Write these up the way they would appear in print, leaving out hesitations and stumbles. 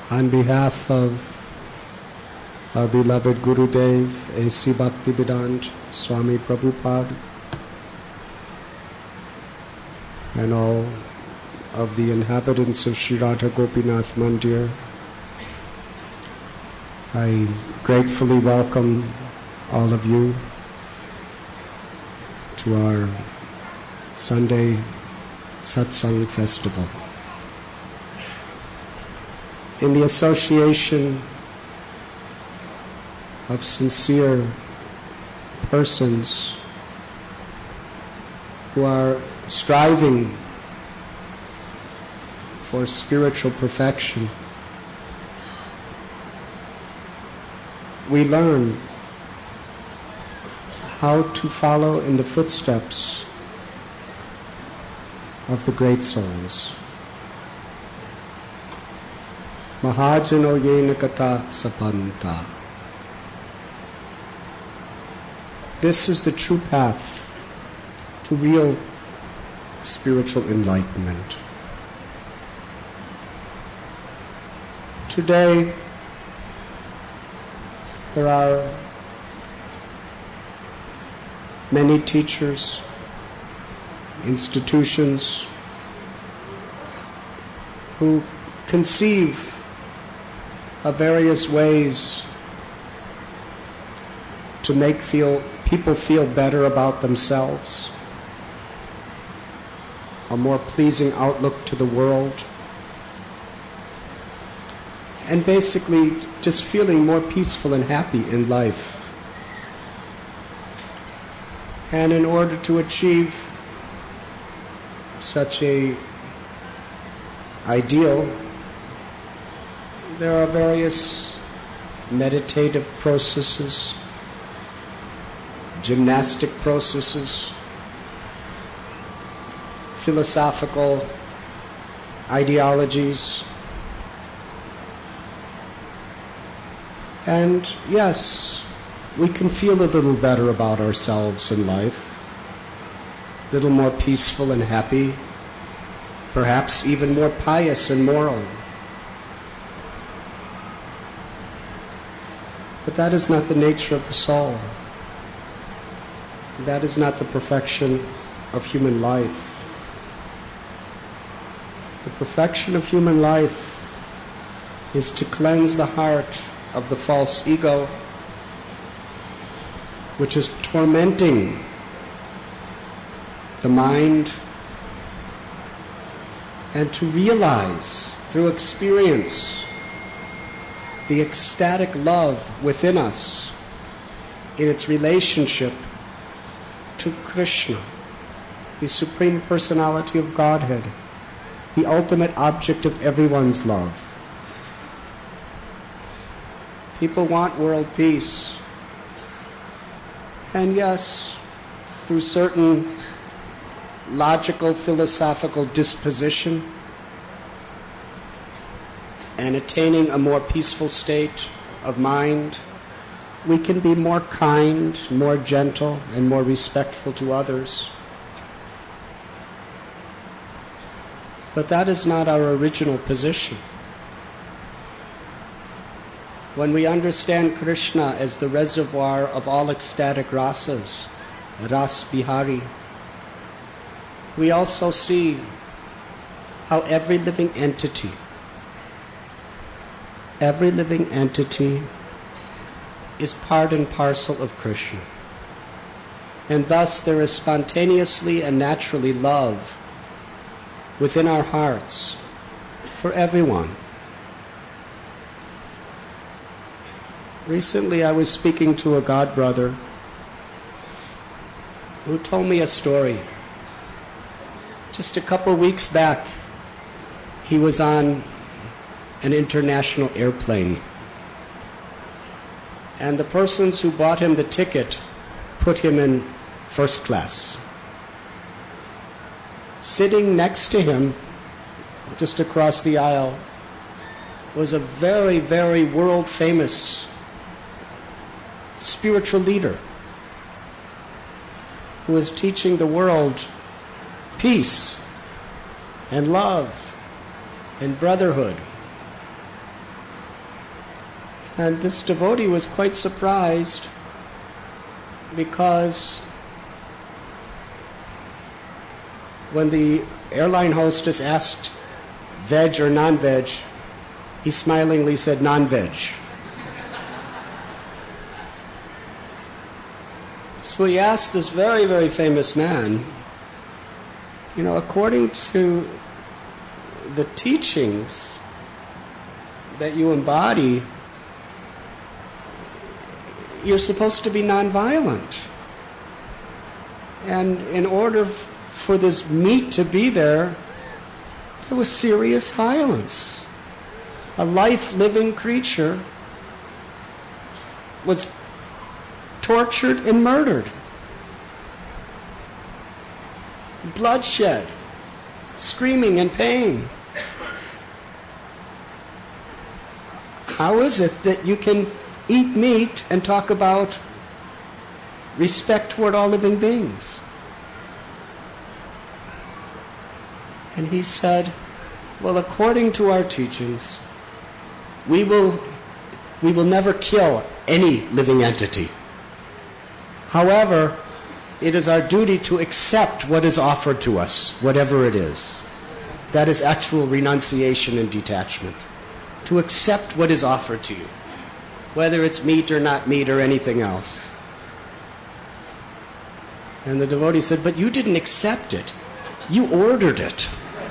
On behalf of our beloved Gurudev, A.C. Bhaktivedanta Swami Prabhupada, and all of the inhabitants of Sri Radha Gopinath Mandir, I gratefully welcome all of you to our Sunday Satsang Festival. In the association of sincere persons who are striving for spiritual perfection, we learn how to follow in the footsteps of the great souls. Mahajano yena kata sapanta. This is the true path to real spiritual enlightenment. Today, there are many teachers, institutions who conceive of various ways to make people feel better about themselves, a more pleasing outlook to the world, and basically just feeling more peaceful and happy in life. And in order to achieve such a ideal, there are various meditative processes, gymnastic processes, philosophical ideologies. And yes, we can feel a little better about ourselves in life, a little more peaceful and happy, perhaps even more pious and moral. But that is not the nature of the soul. That is not the perfection of human life. The perfection of human life is to cleanse the heart of the false ego, which is tormenting the mind, and to realize through experience the ecstatic love within us in its relationship to Krishna, the Supreme Personality of Godhead, the ultimate object of everyone's love. People want world peace. And yes, through certain logical, philosophical disposition and attaining a more peaceful state of mind, we can be more kind, more gentle, and more respectful to others. But that is not our original position. When we understand Krishna as the reservoir of all ecstatic rasas, Ras Bihari, we also see how every living entity is part and parcel of Krishna. And thus there is spontaneously and naturally love within our hearts for everyone. Recently I was speaking to a God brother who told me a story. Just a couple weeks back, he was on an international airplane, and the persons who bought him the ticket put him in first class. Sitting next to him, just across the aisle, was a very, very world-famous spiritual leader who is teaching the world peace and love and brotherhood. And this devotee was quite surprised because when the airline hostess asked veg or non-veg, he smilingly said non-veg. So he asked this very, very famous man, according to the teachings that you embody, you're supposed to be nonviolent. And in order for this meat to be there, there was serious violence. A life-living creature was tortured and murdered. Bloodshed, screaming in pain. How is it that you can eat meat and talk about respect toward all living beings? And he said, well, according to our teachings, we will never kill any living entity. However, it is our duty to accept what is offered to us, whatever it is. That is actual renunciation and detachment. To accept what is offered to you, whether it's meat or not meat or anything else. And the devotee said, but you didn't accept it. You ordered it.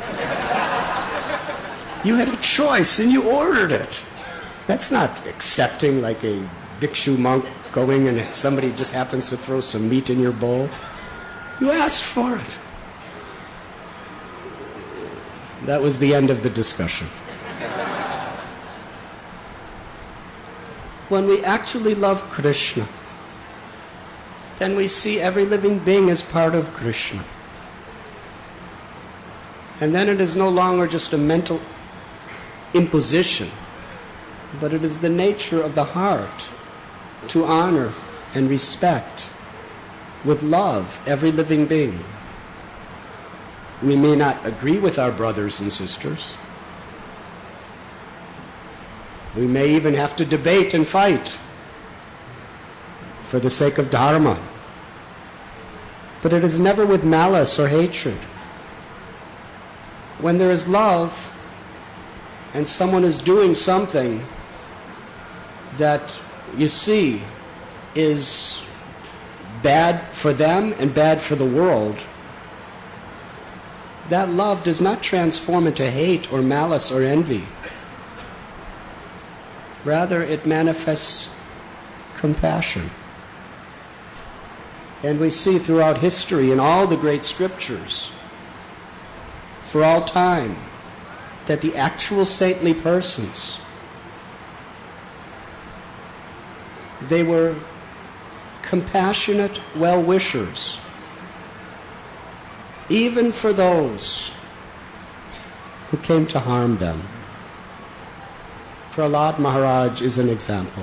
You had a choice and you ordered it. That's not accepting like a bhikshu monk going and somebody just happens to throw some meat in your bowl. You asked for it. That was the end of the discussion. When we actually love Krishna, then we see every living being as part of Krishna. And then it is no longer just a mental imposition, but it is the nature of the heart to honor and respect with love every living being. We may not agree with our brothers and sisters. We may even have to debate and fight for the sake of dharma. But it is never with malice or hatred. When there is love and someone is doing something that you see is bad for them and bad for the world, that love does not transform into hate or malice or envy. Rather, it manifests compassion. And we see throughout history in all the great scriptures, for all time, that the actual saintly persons, they were compassionate well-wishers, even for those who came to harm them. Prahlad Maharaj is an example.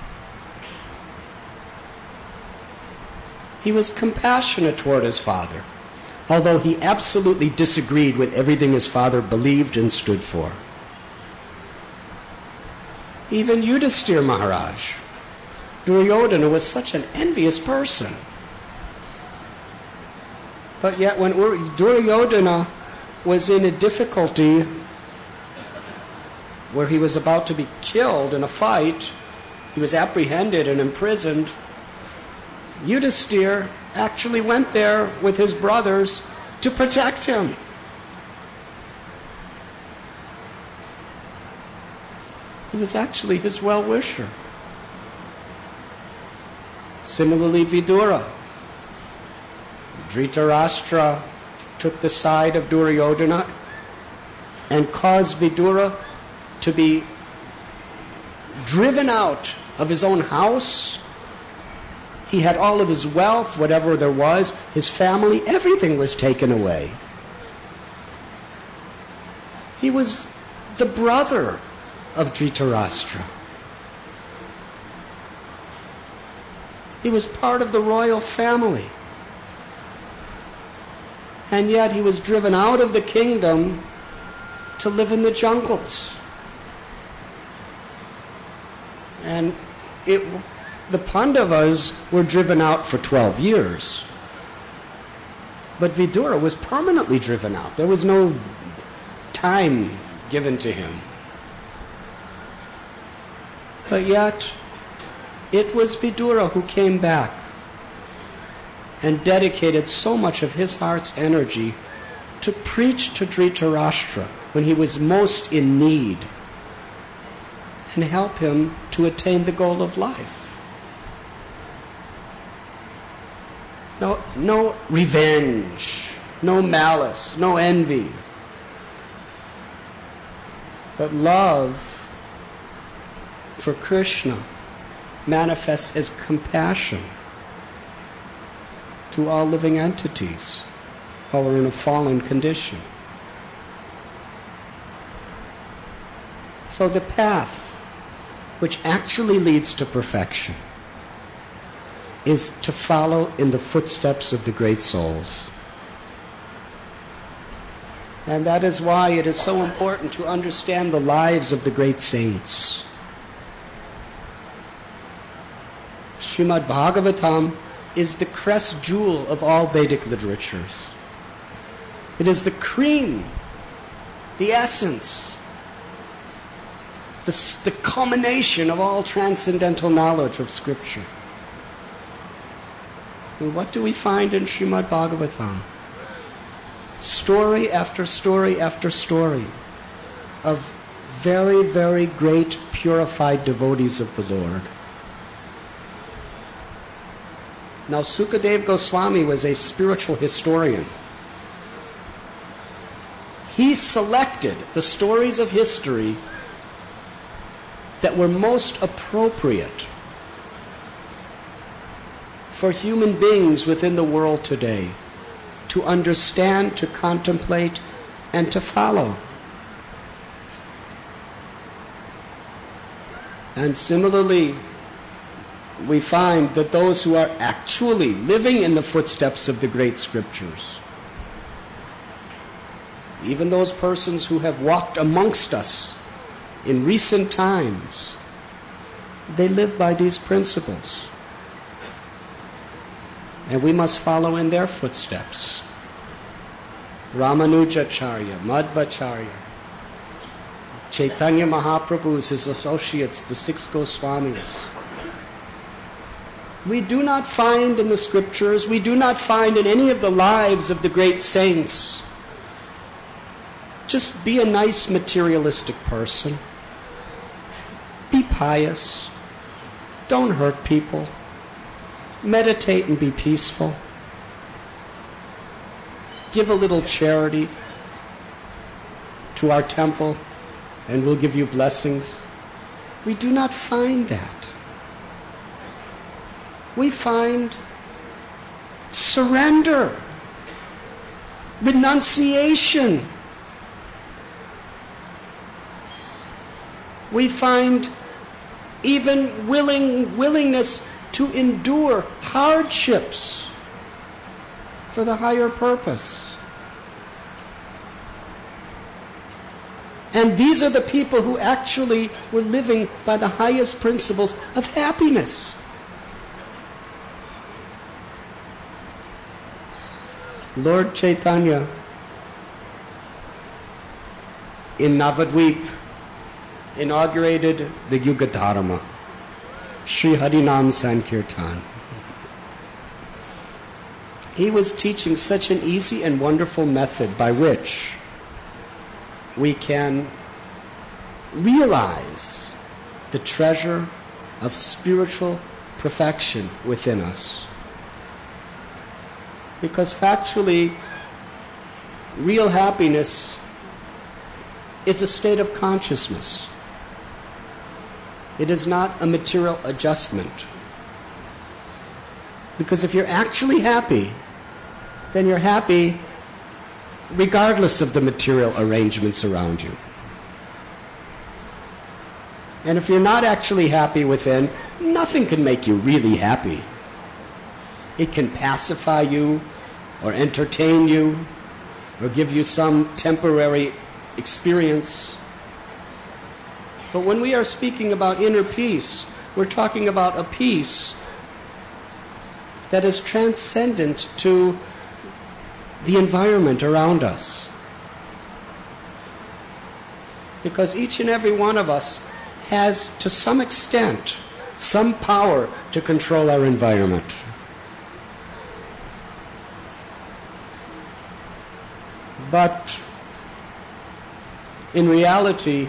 He was compassionate toward his father, although he absolutely disagreed with everything his father believed and stood for. Even Yudhisthira Maharaj, Duryodhana, was such an envious person. But yet when Duryodhana was in a difficulty where he was about to be killed in a fight, he was apprehended and imprisoned, Yudhisthira actually went there with his brothers to protect him. He was actually his well-wisher. Similarly, Vidura. Dhritarashtra took the side of Duryodhana and caused Vidura to be driven out of his own house. He had all of his wealth, whatever there was, his family, everything was taken away. He was the brother of Dhritarashtra. He was part of the royal family. And yet he was driven out of the kingdom to live in the jungles. And the Pandavas were driven out for 12 years. But Vidura was permanently driven out. There was no time given to him. But yet, it was Vidura who came back and dedicated so much of his heart's energy to preach to Dhritarashtra when he was most in need and help him to attain the goal of life. No revenge, no malice, no envy, but love for Krishna manifests as compassion to all living entities who are in a fallen condition. So the path which actually leads to perfection is to follow in the footsteps of the great souls. And that is why it is so important to understand the lives of the great saints. Srimad Bhagavatam is the crest jewel of all Vedic literatures. It is the cream, the essence, the culmination of all transcendental knowledge of Scripture. And what do we find in Srimad Bhagavatam? Story after story after story of very, very great purified devotees of the Lord. Now, Sukadeva Goswami was a spiritual historian. He selected the stories of history that were most appropriate for human beings within the world today to understand, to contemplate, and to follow. And similarly, we find that those who are actually living in the footsteps of the great scriptures, even those persons who have walked amongst us in recent times, they live by these principles. And we must follow in their footsteps. Ramanujacharya, Madhvacharya, Chaitanya Mahaprabhu, his associates, the six Goswamis. We do not find in the scriptures, we do not find in any of the lives of the great saints, just be a nice materialistic person. Be pious. Don't hurt people. Meditate and be peaceful. Give a little charity to our temple and we'll give you blessings. We do not find that. We find surrender, renunciation. We find even willingness to endure hardships for the higher purpose. And these are the people who actually were living by the highest principles of happiness. Lord Chaitanya in Navadvip inaugurated the Yuga Dharma, Sri Harinam Sankirtan. He was teaching such an easy and wonderful method by which we can realize the treasure of spiritual perfection within us. Because factually, real happiness is a state of consciousness. It is not a material adjustment. Because if you're actually happy, then you're happy regardless of the material arrangements around you. And if you're not actually happy within, nothing can make you really happy. It can pacify you, or entertain you, or give you some temporary experience. But when we are speaking about inner peace, We're talking about a peace that is transcendent to the environment around us. Because each and every one of us has, to some extent, some power to control our environment. But in reality,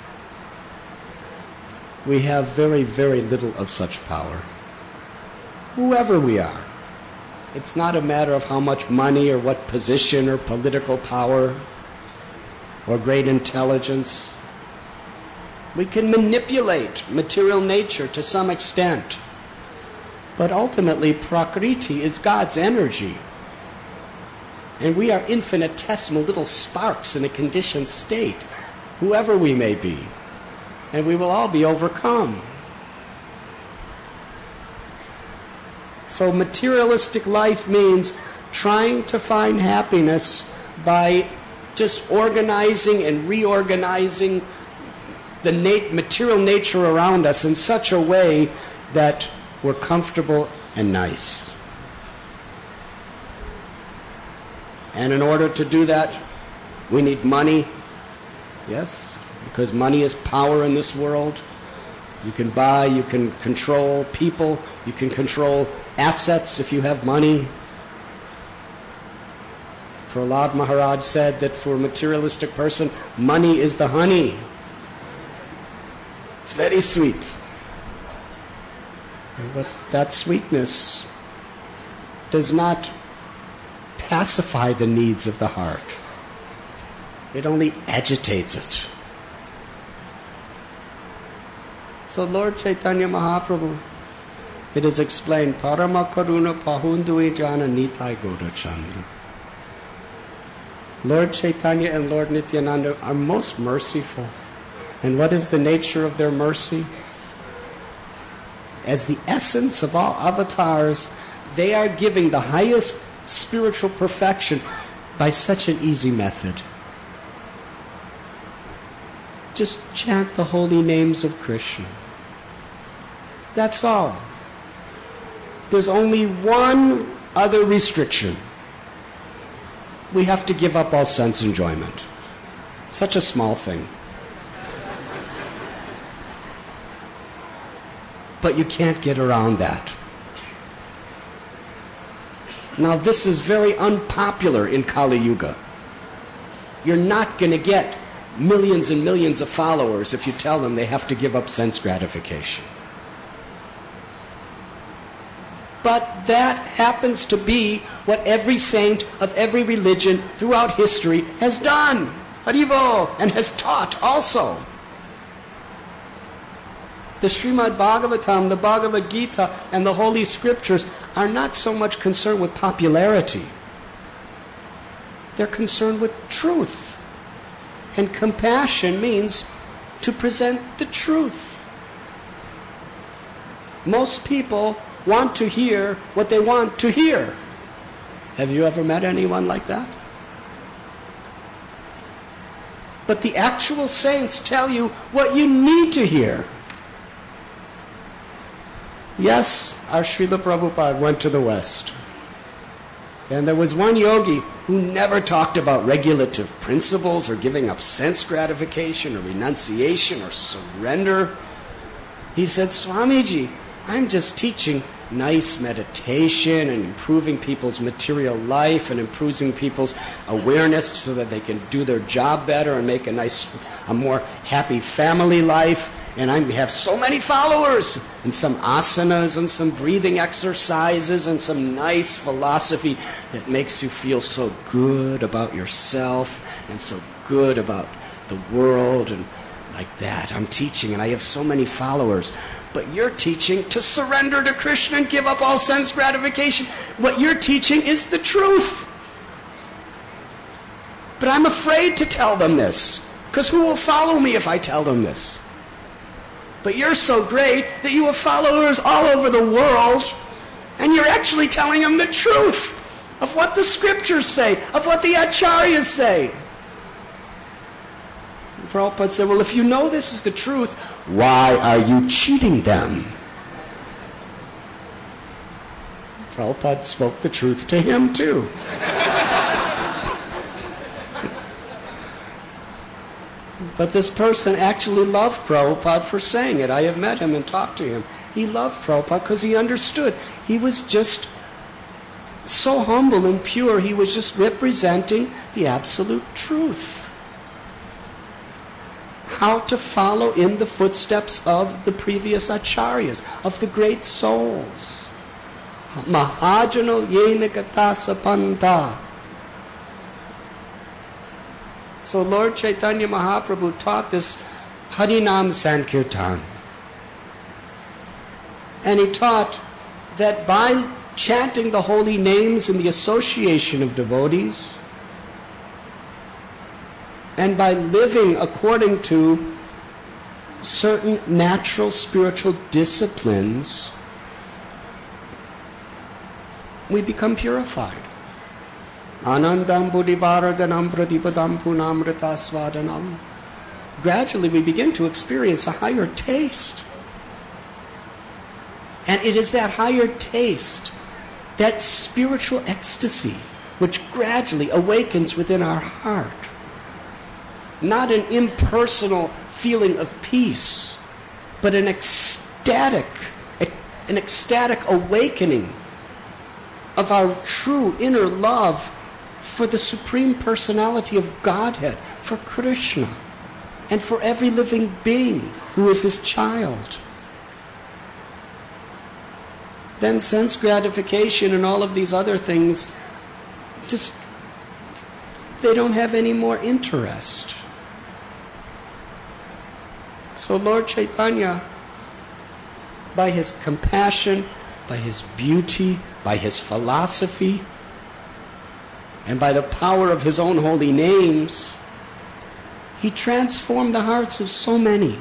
we have very, very little of such power. Whoever we are. It's not a matter of how much money or what position or political power or great intelligence. We can manipulate material nature to some extent. But ultimately, Prakriti is God's energy. And we are infinitesimal little sparks in a conditioned state, whoever we may be. And we will all be overcome. So materialistic life means trying to find happiness by just organizing and reorganizing the material nature around us in such a way that we're comfortable and nice. And in order to do that, we need money. Yes, because money is power in this world. You can buy, you can control people, you can control assets if you have money. Prahlad Maharaj said that for a materialistic person, money is the honey. It's very sweet. But that sweetness does not pacify the needs of the heart. It only agitates it. So Lord Chaitanya Mahaprabhu, it is explained, Parama Karuna Pahundui Jana Nitai Gaura Chandra. Lord Chaitanya and Lord Nityananda are most merciful. And what is the nature of their mercy? As the essence of all avatars, they are giving the highest spiritual perfection by such an easy method. Just chant the holy names of Krishna. That's all. There's only one other restriction. We have to give up all sense enjoyment. Such a small thing. But you can't get around that. Now this is very unpopular in Kali Yuga. You're not going to get millions and millions of followers if you tell them they have to give up sense gratification. But that happens to be what every saint of every religion throughout history has done. Haribol, and has taught also. The Srimad Bhagavatam, the Bhagavad Gita, and the Holy Scriptures are not so much concerned with popularity. They're concerned with truth. And compassion means to present the truth. Most people want to hear what they want to hear. Have you ever met anyone like that? But the actual saints tell you what you need to hear. Yes, our Srila Prabhupada went to the West. And there was one yogi who never talked about regulative principles or giving up sense gratification or renunciation or surrender. He said, Swamiji, I'm just teaching nice meditation and improving people's material life and improving people's awareness so that they can do their job better and make a more happy family life. And I have so many followers, and some asanas and some breathing exercises and some nice philosophy that makes you feel so good about yourself and so good about the world and like that. I'm teaching and I have so many followers. But you're teaching to surrender to Krishna and give up all sense gratification. What you're teaching is the truth. But I'm afraid to tell them this, because who will follow me if I tell them this? But you're so great that you have followers all over the world, and you're actually telling them the truth of what the scriptures say, of what the acharyas say. Prabhupada said, well, if you know this is the truth, why are you cheating them? Prabhupada spoke the truth to him too. But this person actually loved Prabhupada for saying it. I have met him and talked to him. He loved Prabhupada because he understood. He was just so humble and pure. He was just representing the absolute truth. How to follow in the footsteps of the previous acharyas, of the great souls. Mahajano yena gatasa panta. So Lord Chaitanya Mahaprabhu taught this Harinam Sankirtan. And he taught that by chanting the holy names in the association of devotees, and by living according to certain natural spiritual disciplines, we become purified. Anandam buddhivardhanam pradipadam punamrita svadanam. Gradually we begin to experience a higher taste. And it is that higher taste, that spiritual ecstasy, which gradually awakens within our heart. Not an impersonal feeling of peace, but an ecstatic awakening of our true inner love for the Supreme Personality of Godhead, for Krishna, and for every living being who is his child. Then sense gratification and all of these other things, just, they don't have any more interest. So Lord Chaitanya, by his compassion, by his beauty, by his philosophy, and by the power of his own holy names, he transformed the hearts of so many.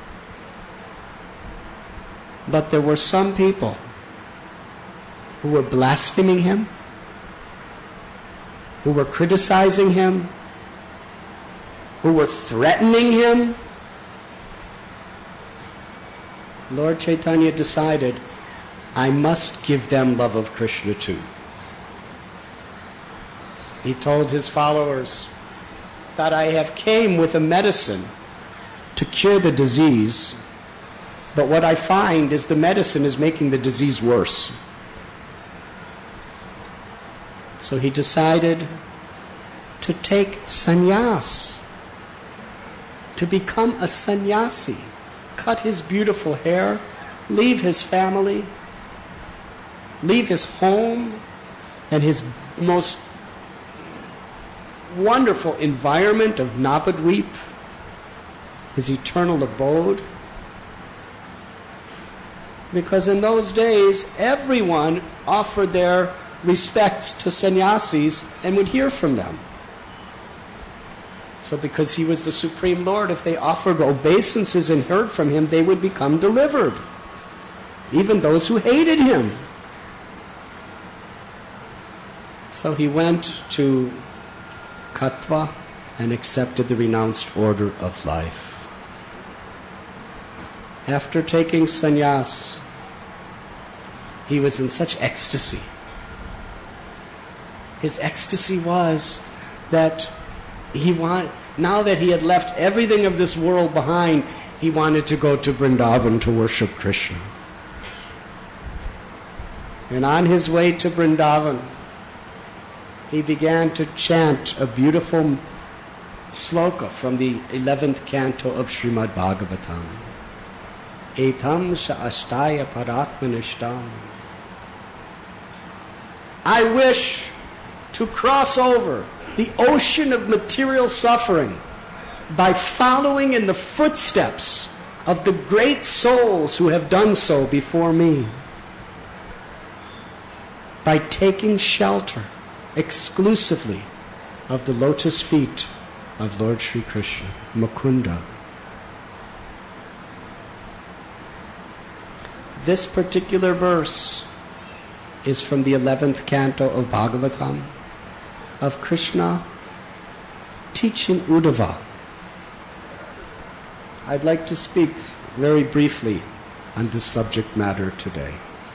But there were some people who were blaspheming him, who were criticizing him, who were threatening him. Lord Chaitanya decided, I must give them love of Krishna too. He told his followers that I have came with a medicine to cure the disease, but what I find is the medicine is making the disease worse. So he decided to take sannyas, to become a sannyasi, cut his beautiful hair, leave his family, leave his home and his most wonderful environment of Navadvip, his eternal abode. Because in those days, everyone offered their respects to sannyasis and would hear from them. So because he was the Supreme Lord, if they offered obeisances and heard from him, they would become delivered. Even those who hated him. So he went to Katwa and accepted the renounced order of life. After taking sannyas, he was in such ecstasy. His ecstasy was that now that he had left everything of this world behind, he wanted to go to Vrindavan to worship Krishna. And on his way to Vrindavan, he began to chant a beautiful sloka from the 11th canto of Srimad Bhagavatam. Etam sa astaya paratmanishtam. I wish to cross over the ocean of material suffering by following in the footsteps of the great souls who have done so before me, by taking shelter exclusively of the lotus feet of Lord Sri Krishna, Mukunda. This particular verse is from the 11th canto of Bhagavatam, of Krishna teaching Uddhava I'd like to speak very briefly on this subject matter today.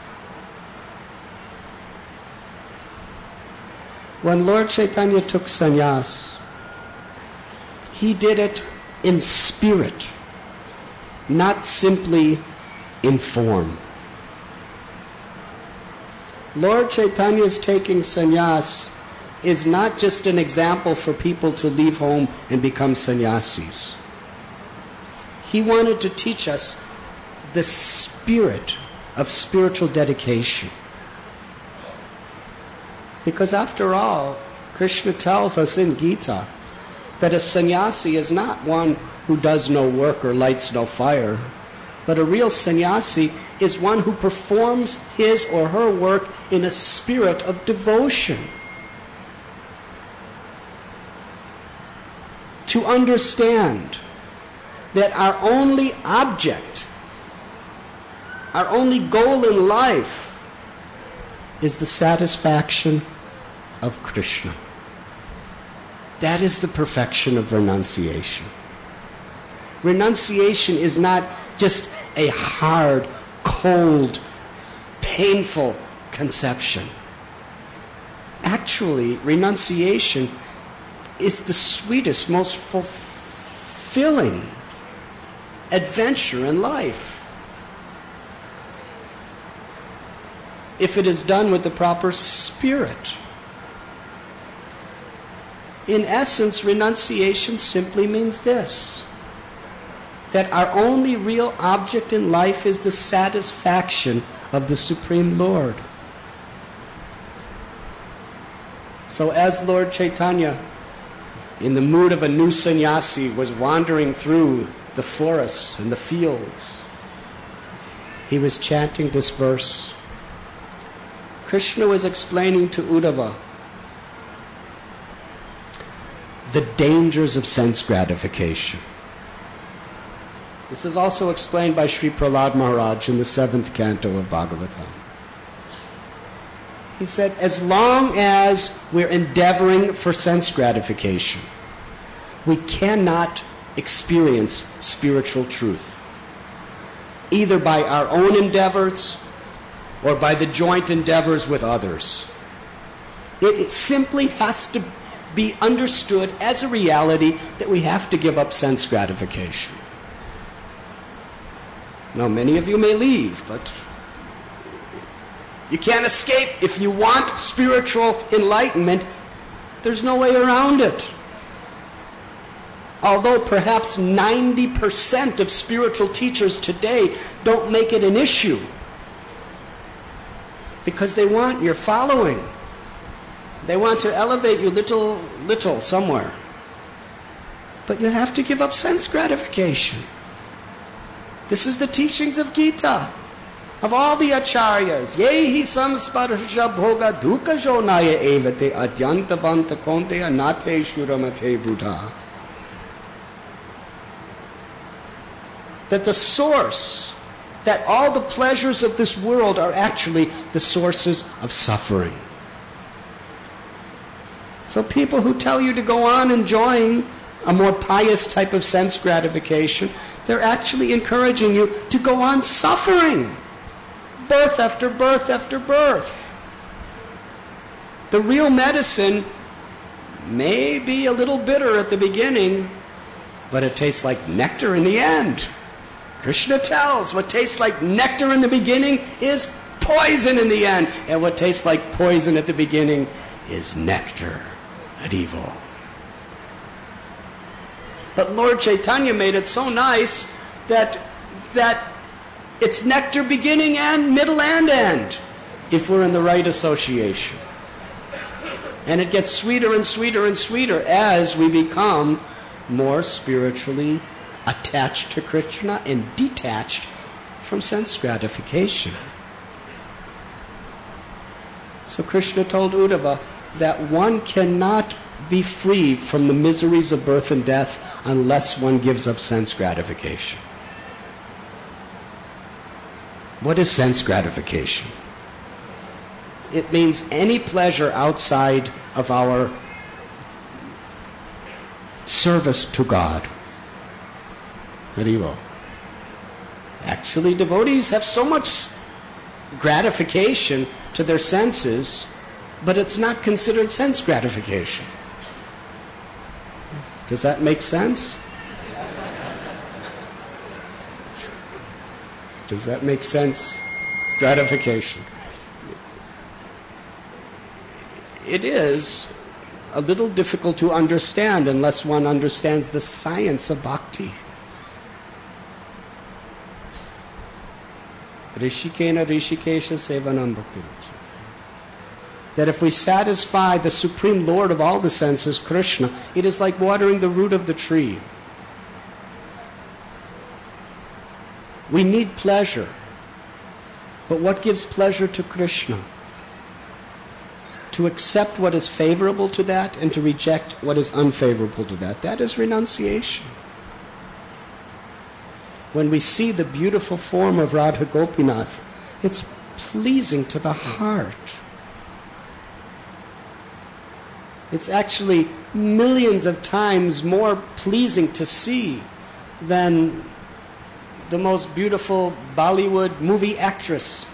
When Lord Chaitanya took sannyas, he did it in spirit, not simply in form. Lord Chaitanya's taking sannyas is not just an example for people to leave home and become sannyasis. He wanted to teach us the spirit of spiritual dedication. Because after all, Krishna tells us in Gita that a sannyasi is not one who does no work or lights no fire, but a real sannyasi is one who performs his or her work in a spirit of devotion. To understand that our only object, our only goal in life is the satisfaction of Krishna. That is the perfection of renunciation. Renunciation is not just a hard, cold, painful conception. Actually, renunciation is the sweetest, most fulfilling adventure in life, if it is done with the proper spirit. In essence, renunciation simply means this: that our only real object in life is the satisfaction of the Supreme Lord. So as Lord Chaitanya, in the mood of a new sannyasi, was wandering through the forests and the fields, he was chanting this verse. Krishna was explaining to Uddhava the dangers of sense gratification. This is also explained by Sri Prahlad Maharaj in the 7th canto of Bhagavatam. He said, as long as we're endeavoring for sense gratification, we cannot experience spiritual truth, either by our own endeavors or by the joint endeavors with others. It simply has to be understood as a reality that we have to give up sense gratification. Now, many of you may leave, but you can't escape. If you want spiritual enlightenment, there's no way around it. Although perhaps 90% of spiritual teachers today don't make it an issue because they want your following. They want to elevate you little somewhere. But you have to give up sense gratification. This is the teachings of Gita, of all the acharyas. Yehi samsparsha bhoga dukkha jonaya evate adyantavanta konteya nate shuramate buddha. That the source, that all the pleasures of this world are actually the sources of suffering. So people who tell you to go on enjoying a more pious type of sense gratification, they're actually encouraging you to go on suffering, birth after birth after birth. The real medicine may be a little bitter at the beginning, but it tastes like nectar in the end. Krishna tells what tastes like nectar in the beginning is poison in the end, and what tastes like poison at the beginning is nectar at evil. But Lord Chaitanya made it so nice that it's nectar beginning and middle and end, if we're in the right association. And it gets sweeter and sweeter and sweeter as we become more spiritually attached to Krishna and detached from sense gratification. So Krishna told Uddhava that one cannot be free from the miseries of birth and death unless one gives up sense gratification. What is sense gratification? It means any pleasure outside of our service to God. Haribo. Actually, devotees have so much gratification to their senses, but it's not considered sense gratification. Does that make sense? Does that make sense? Gratification. It is a little difficult to understand unless one understands the science of bhakti. Rishikena Rishikesha Sevanam Bhakti. That if we satisfy the Supreme Lord of all the senses, Krishna, it is like watering the root of the tree. We need pleasure. But what gives pleasure to Krishna? To accept what is favorable to that and to reject what is unfavorable to that. That is renunciation. When we see the beautiful form of Radha Gopinath, it's pleasing to the heart. It's actually millions of times more pleasing to see than the most beautiful Bollywood movie actress.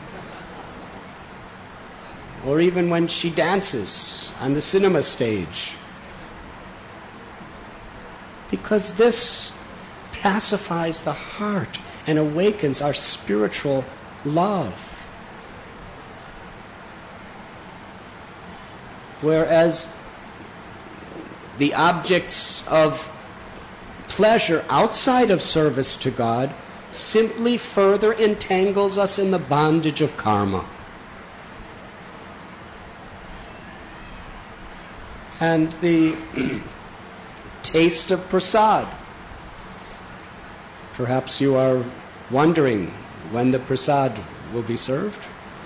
Or even when she dances on the cinema stage. Because this pacifies the heart and awakens our spiritual love. Whereas the objects of pleasure outside of service to God simply further entangles us in the bondage of karma. And the taste of prasad. Perhaps you are wondering when the prasad will be served.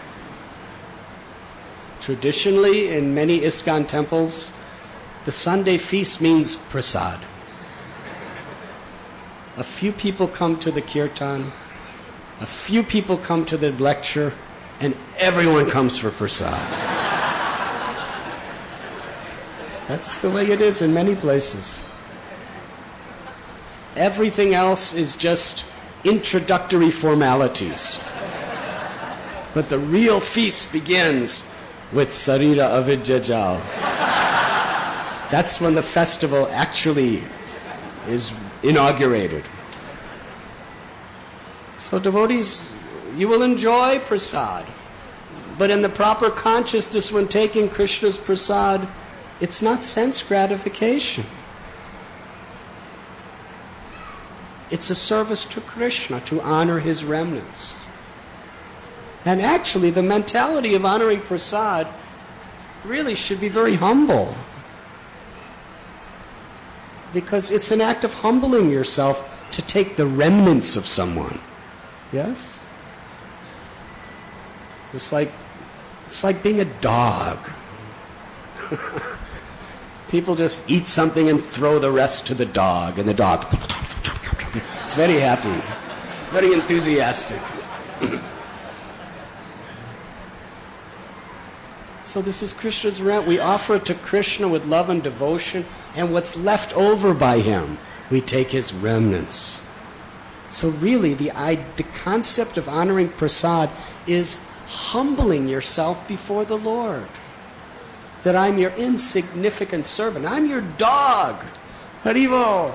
Traditionally, in many ISKCON temples, the Sunday feast means prasad. A few people come to the kirtan, a few people come to the lecture, and everyone comes for prasad. That's the way it is in many places. Everything else is just introductory formalities. But the real feast begins with Sarira Avidya Jal. That's when the festival actually is inaugurated. So devotees, you will enjoy prasad. But in the proper consciousness when taking Krishna's prasad, it's not sense gratification. It's a service to Krishna, to honor his remnants. And actually, the mentality of honoring prasad really should be very humble. Because it's an act of humbling yourself to take the remnants of someone. Yes? It's like being a dog. People just eat something and throw the rest to the dog, and the dog is very happy, very enthusiastic. So this is Krishna's rent. We offer it to Krishna with love and devotion, and what's left over by him, we take his remnants. So really, the concept of honoring prasad is humbling yourself before the Lord. That I'm your insignificant servant. I'm your dog. Haribo.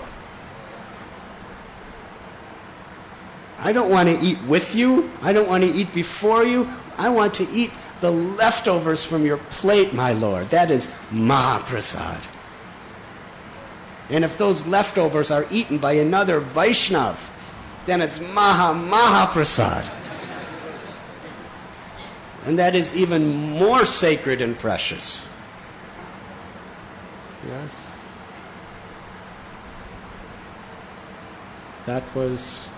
I don't want to eat with you. I don't want to eat before you. I want to eat the leftovers from your plate, my Lord. That is Mahaprasad. And if those leftovers are eaten by another Vaishnav, then it's Mahaprasad. And that is even more sacred and precious. Yes. That was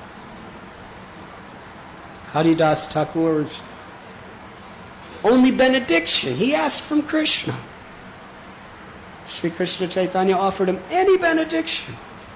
Haridas Thakur's only benediction. He asked from Krishna. Sri Krishna Chaitanya offered him any benediction.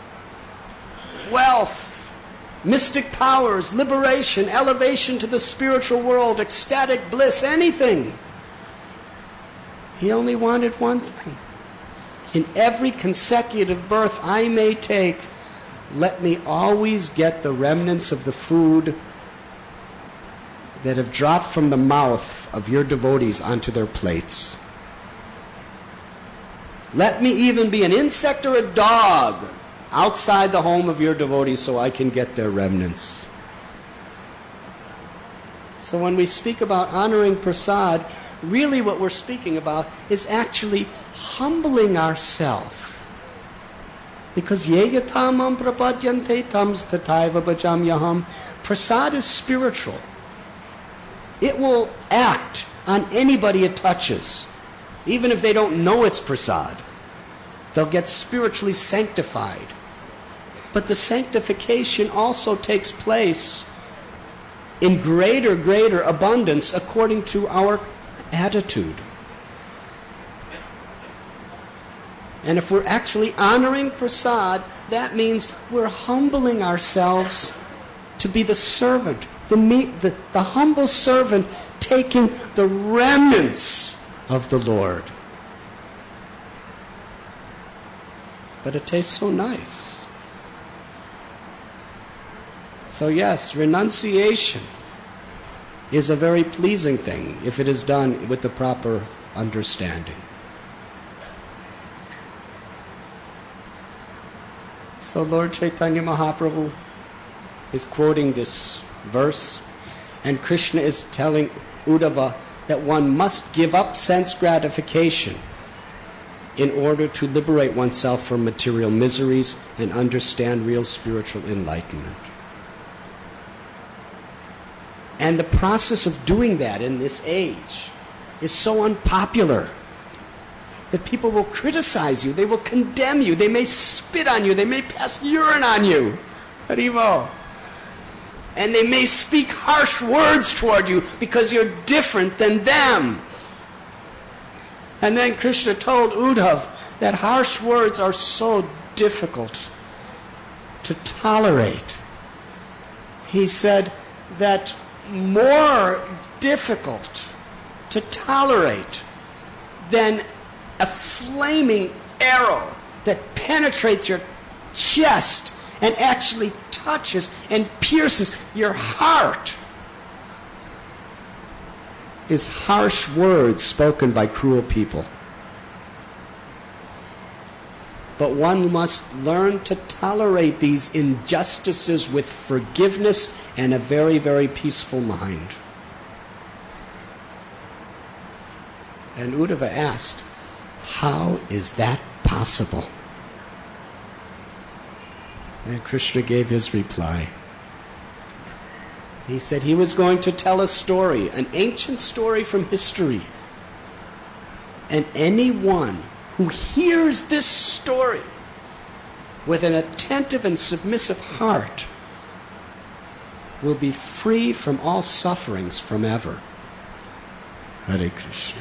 Wealth, mystic powers, liberation, elevation to the spiritual world, ecstatic bliss, anything. He only wanted one thing. In every consecutive birth I may take, let me always get the remnants of the food that have dropped from the mouth of your devotees onto their plates. Let me even be an insect or a dog outside the home of your devotees so I can get their remnants. So when we speak about honoring prasad, really what we're speaking about is actually humbling ourselves. Because yeyatamam prapadyante tams tataiva bhajamyaham. Prasad is spiritual. It will act on anybody it touches. Even if they don't know it's prasad, they'll get spiritually sanctified. But the sanctification also takes place in greater abundance according to our attitude. And if we're actually honoring prasad, that means we're humbling ourselves to be the servant, the humble servant taking the remnants of the Lord. But it tastes so nice. So yes, renunciation is a very pleasing thing if it is done with the proper understanding. So Lord Chaitanya Mahaprabhu is quoting this verse, and Krishna is telling Uddhava that one must give up sense gratification in order to liberate oneself from material miseries and understand real spiritual enlightenment. And the process of doing that in this age is so unpopular that people will criticize you, they will condemn you, they may spit on you, they may pass urine on you. Haribo. And they may speak harsh words toward you because you're different than them. And then Krishna told Uddhava that harsh words are so difficult to tolerate. He said that more difficult to tolerate than a flaming arrow that penetrates your chest and actually touches and pierces your heart is harsh words spoken by cruel people. But one must learn to tolerate these injustices with forgiveness and a very, very peaceful mind. And Uddhava asked, how is that possible? And Krishna gave his reply. He said he was going to tell a story, an ancient story from history. And anyone who hears this story with an attentive and submissive heart will be free from all sufferings from ever. Hare Krishna.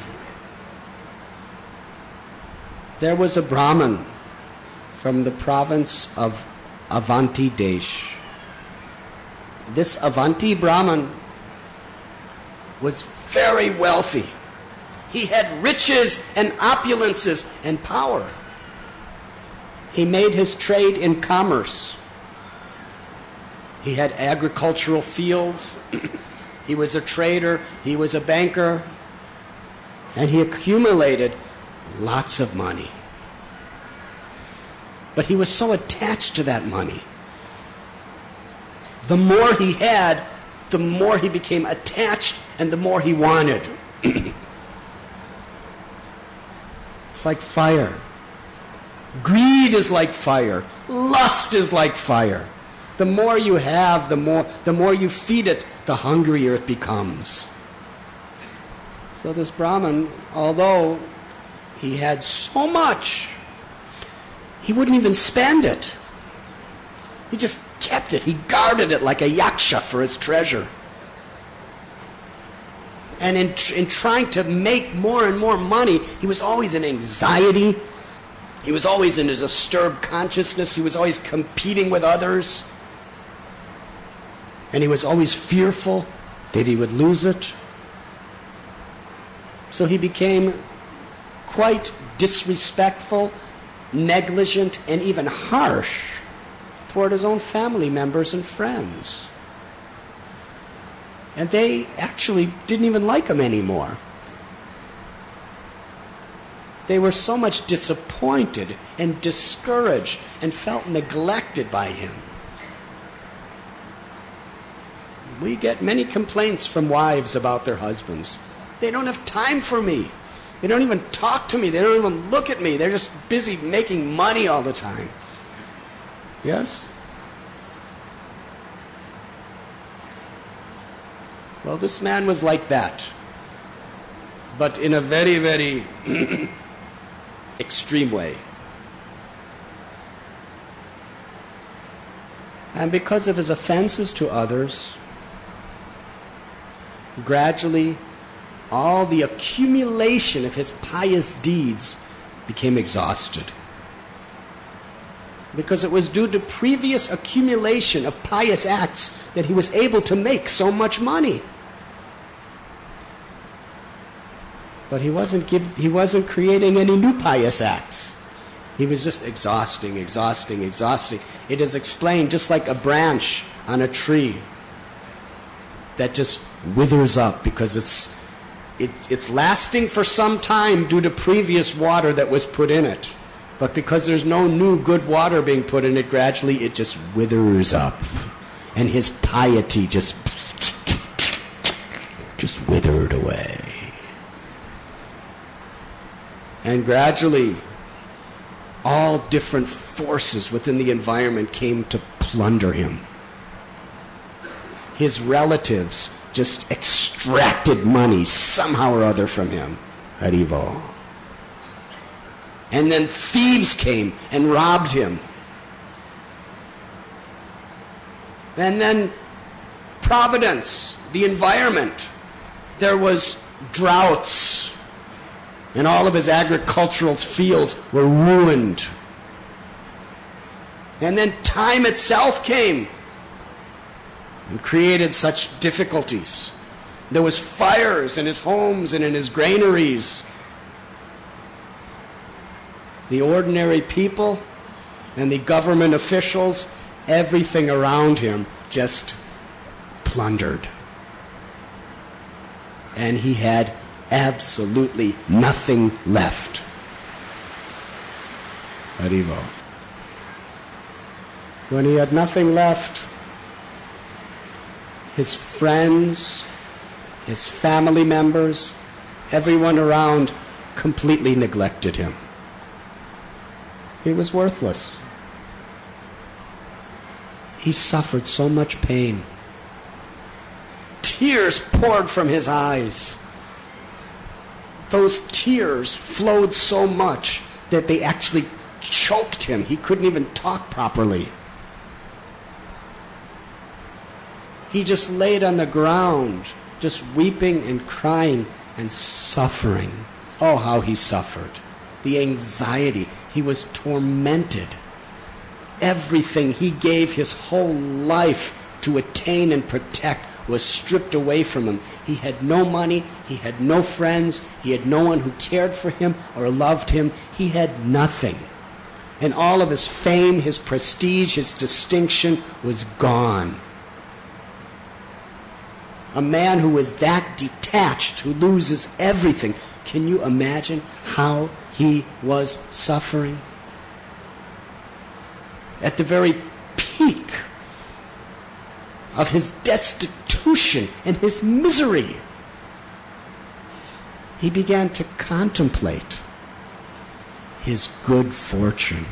There was a Brahmin from the province of Avanti Desh. This Avanti Brahmin was very wealthy. He had riches and opulences and power. He made his trade in commerce. He had agricultural fields. He was a trader. He was a banker. And he accumulated lots of money. But he was so attached to that money. The more he had, the more he became attached and the more he wanted. It's like fire. Greed is like fire. Lust is like fire. The more you have, the more you feed it, the hungrier it becomes. So this Brahmin, although he had so much, he wouldn't even spend it. He just kept it. He guarded it like a yaksha for his treasure. And in trying to make more and more money, he was always in anxiety. He was always in his disturbed consciousness. He was always competing with others. And he was always fearful that he would lose it. So he became quite disrespectful, negligent, and even harsh toward his own family members and friends. And they actually didn't even like him anymore. They were so much disappointed and discouraged and felt neglected by him. We get many complaints from wives about their husbands. They don't have time for me. They don't even talk to me. They don't even look at me. They're just busy making money all the time. Yes? Well, this man was like that, but in a very, very extreme way. And because of his offenses to others, gradually all the accumulation of his pious deeds became exhausted. Because it was due to previous accumulation of pious acts that he was able to make so much money. But he wasn't creating any new pious acts. He was just exhausting. It is explained just like a branch on a tree that just withers up because it's lasting for some time due to previous water that was put in it. But because there's no new good water being put in it, gradually it just withers up. And his piety just withered away. And gradually, all different forces within the environment came to plunder him. His relatives just extracted money somehow or other from him. Haribo. And then thieves came and robbed him. And then providence, the environment. There was droughts. And all of his agricultural fields were ruined. And then time itself came and created such difficulties. There was fires in his homes and in his granaries. The ordinary people and the government officials, everything around him just plundered. And he had absolutely nothing left. Haribo. When he had nothing left, his friends, his family members, everyone around completely neglected him. He was worthless. He suffered so much pain. Tears poured from his eyes. Those tears flowed so much that they actually choked him. He couldn't even talk properly. He just laid on the ground, just weeping and crying and suffering. Oh, how he suffered. The anxiety. He was tormented. Everything he gave his whole life to attain and protect was stripped away from him. He had no money. He had no friends. He had no one who cared for him or loved him. He had nothing. And all of his fame, his prestige, his distinction was gone. A man who is that detached, who loses everything. Can you imagine how he was suffering? At the very peak of his destitution and his misery, he began to contemplate his good fortune.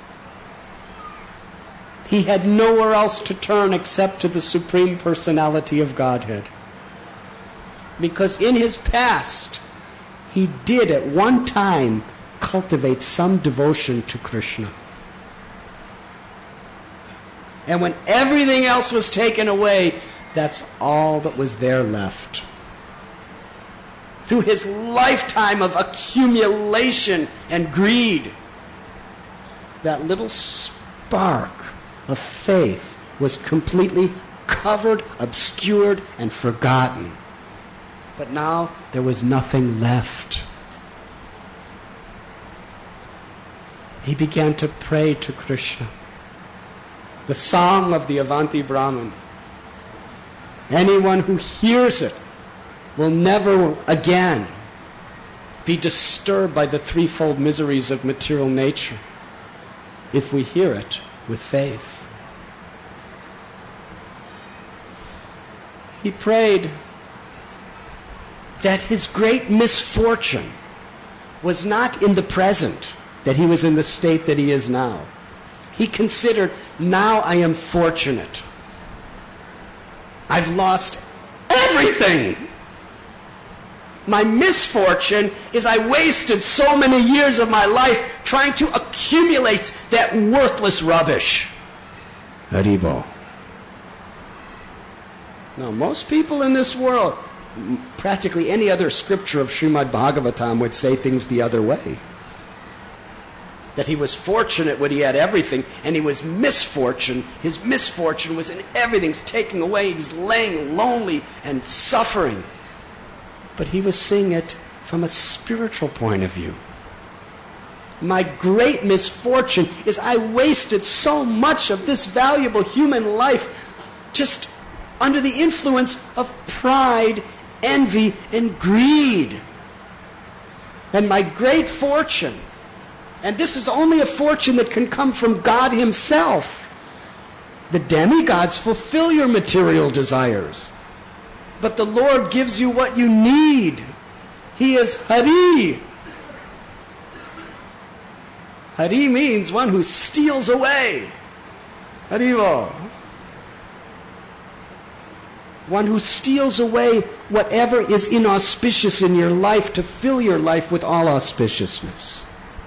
He had nowhere else to turn except to the Supreme Personality of Godhead. Because in his past, he did at one time cultivate some devotion to Krishna. And when everything else was taken away, that's all that was there left. Through his lifetime of accumulation and greed, that little spark of faith was completely covered, obscured, and forgotten. But now there was nothing left. He began to pray to Krishna. the song of the Avanti Brahman. Anyone who hears it will never again be disturbed by the threefold miseries of material nature if we hear it with faith. He prayed that his great misfortune was not in the present, that he was in the state that he is now. He considered, now I am fortunate. I've lost everything. My misfortune is I wasted so many years of my life trying to accumulate that worthless rubbish. Haribo. Now, most people in this world, practically any other scripture of Srimad Bhagavatam would say things the other way. That he was fortunate when he had everything, and he was misfortune. His misfortune was in everything's taken away. He's laying lonely and suffering. But he was seeing it from a spiritual point of view. My great misfortune is I wasted so much of this valuable human life just under the influence of pride, envy, and greed. And my great fortune, and this is only a fortune that can come from God himself. The demigods fulfill your material desires. But the Lord gives you what you need. He is Hari. Hari means one who steals away. Haribo. One who steals away whatever is inauspicious in your life to fill your life with all auspiciousness.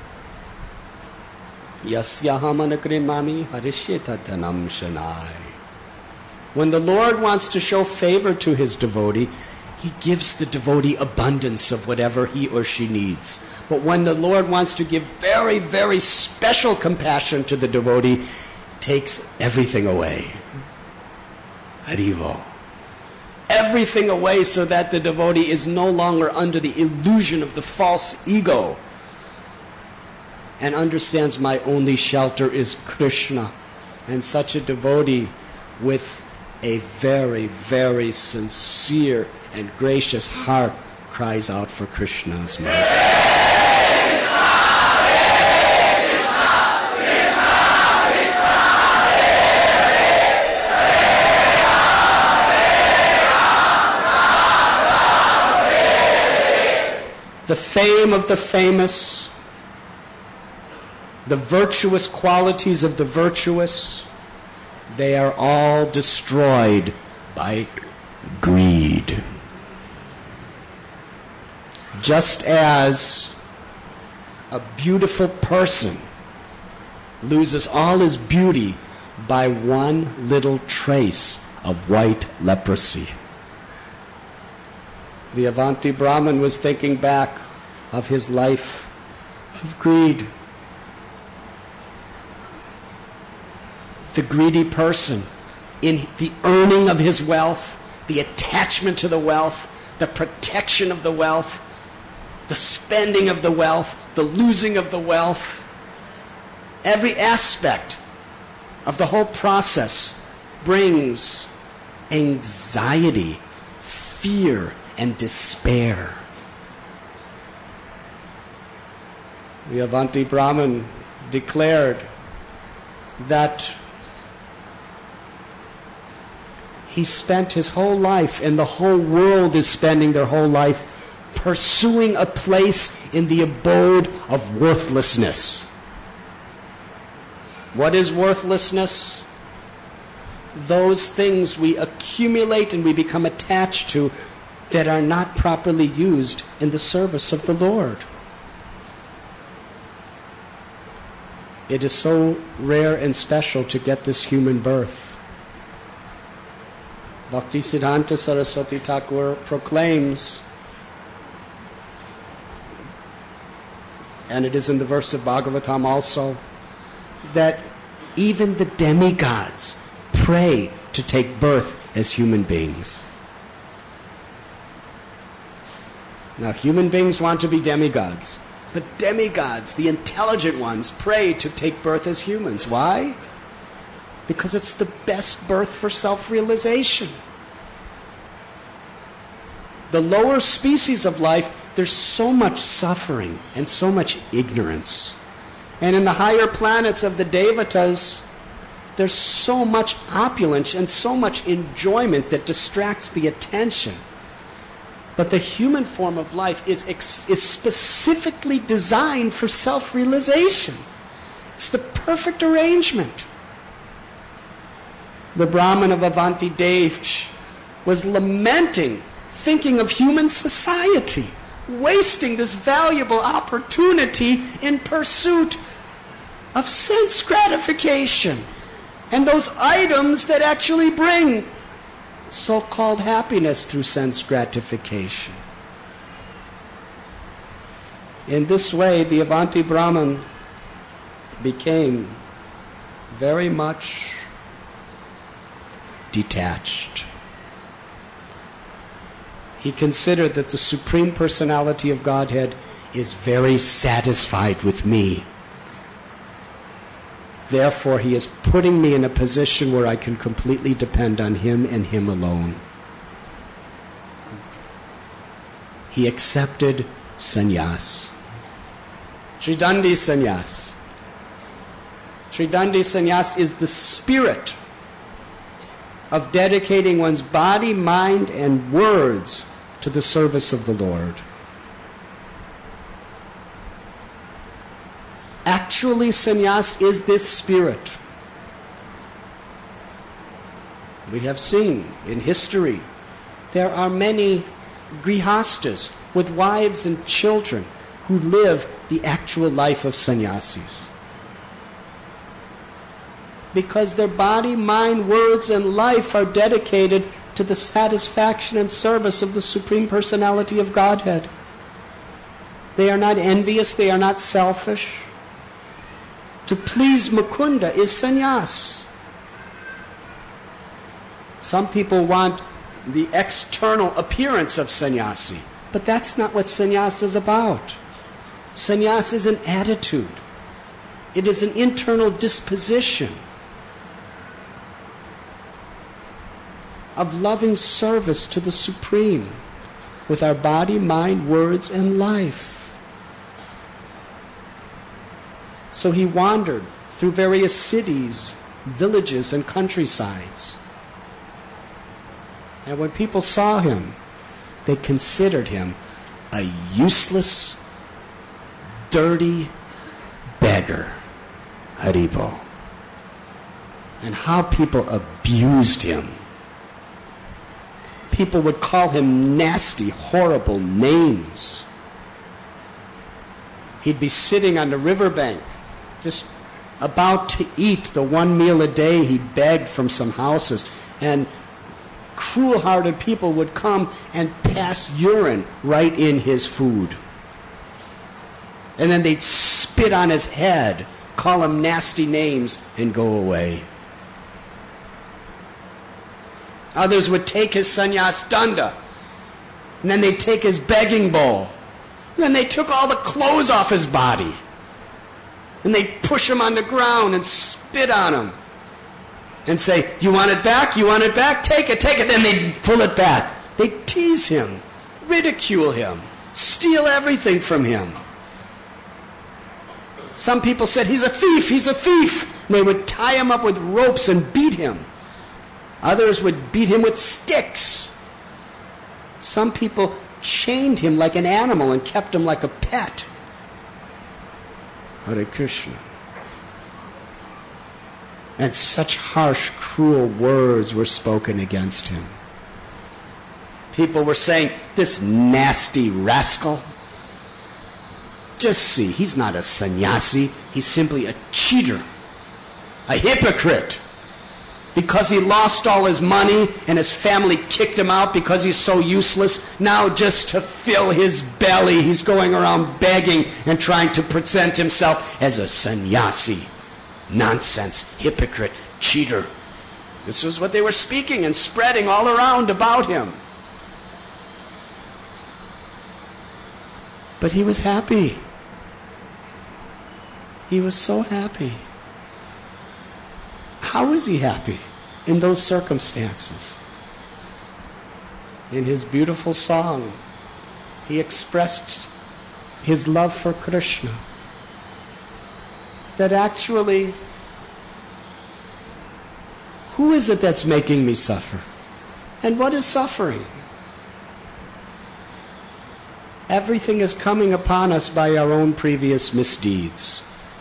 Yasyahamanakrimami harishyeta dhanam shanai. When the Lord wants to show favor to his devotee, he gives the devotee abundance of whatever he or she needs. But when the Lord wants to give very, very special compassion to the devotee, takes everything away. Haribo. Everything away so that the devotee is no longer under the illusion of the false ego and understands my only shelter is Krishna. And such a devotee with a very, very sincere and gracious heart cries out for Krishna's mercy. The fame of the famous, the virtuous qualities of the virtuous, they are all destroyed by greed. Just as a beautiful person loses all his beauty by one little trace of white leprosy. The Avanti Brahman was thinking back of his life of greed. The greedy person, in the earning of his wealth, the attachment to the wealth, the protection of the wealth, the spending of the wealth, the losing of the wealth, every aspect of the whole process brings anxiety, fear, and despair. The Avanti Brahman declared that he spent his whole life, and the whole world is spending their whole life pursuing a place in the abode of worthlessness. What is worthlessness? Those things we accumulate and we become attached to that are not properly used in the service of the Lord. It is so rare and special to get this human birth. Bhaktisiddhanta Saraswati Thakur proclaims, and it is in the verse of Bhagavatam also, that even the demigods pray to take birth as human beings. Now, human beings want to be demigods, but demigods, the intelligent ones, pray to take birth as humans. Why? because it's the best birth for self-realization. The lower species of life, there's so much suffering and so much ignorance. And in the higher planets of the Devatas, there's so much opulence and so much enjoyment that distracts the attention. But the human form of life is specifically designed for self-realization. It's the perfect arrangement. The Brahmin of Avanti Devch was lamenting, thinking of human society, wasting this valuable opportunity in pursuit of sense gratification and those items that actually bring so-called happiness through sense gratification. In this way, the Avanti Brahmin became very much detached. He considered that the Supreme Personality of Godhead is very satisfied with me. Therefore, he is putting me in a position where I can completely depend on him and him alone. He accepted sannyas. Tridandi sannyas. Tridandi sannyas is the spirit of dedicating one's body, mind, and words to the service of the Lord. Actually, sannyas is this spirit. We have seen in history there are many grihastas with wives and children who live the actual life of sannyasis. Because their body, mind, words, and life are dedicated to the satisfaction and service of the Supreme Personality of Godhead. They are not envious, they are not selfish. To please Mukunda is sannyas. Some people want the external appearance of sannyasi, but that's not what sannyas is about. Sannyas is an attitude. It is an internal disposition of loving service to the Supreme with our body, mind, words, and life. So he wandered through various cities, villages, and countrysides. And when people saw him, they considered him a useless, dirty beggar. Haribo. And how people abused him. People would call him nasty, horrible names. He'd be sitting on the riverbank, just about to eat the one meal a day he begged from some houses. And cruel-hearted people would come and pass urine right in his food. And then they'd spit on his head, call him nasty names, and go away. Others would take his sannyas danda, and then they'd take his begging bowl. And then they took all the clothes off his body. And they'd push him on the ground and spit on him. And say, you want it back? You want it back? Take it, take it. Then they'd pull it back. They'd tease him, ridicule him, steal everything from him. Some people said, he's a thief, he's a thief. And they would tie him up with ropes and beat him. Others would beat him with sticks. Some people chained him like an animal and kept him like a pet. Hare Krishna. And such harsh, cruel words were spoken against him. People were saying, this nasty rascal. Just see, he's not a sannyasi. He's simply a cheater, a hypocrite. Because he lost all his money and his family kicked him out because he's so useless, now just to fill his belly, he's going around begging and trying to present himself as a sannyasi. Nonsense, hypocrite, cheater. This was what they were speaking and spreading all around about him. But he was happy. He was so happy. How is he happy in those circumstances? In his beautiful song, he expressed his love for Krishna. That actually, who is it that's making me suffer? And what is suffering? Everything is coming upon us by our own previous misdeeds.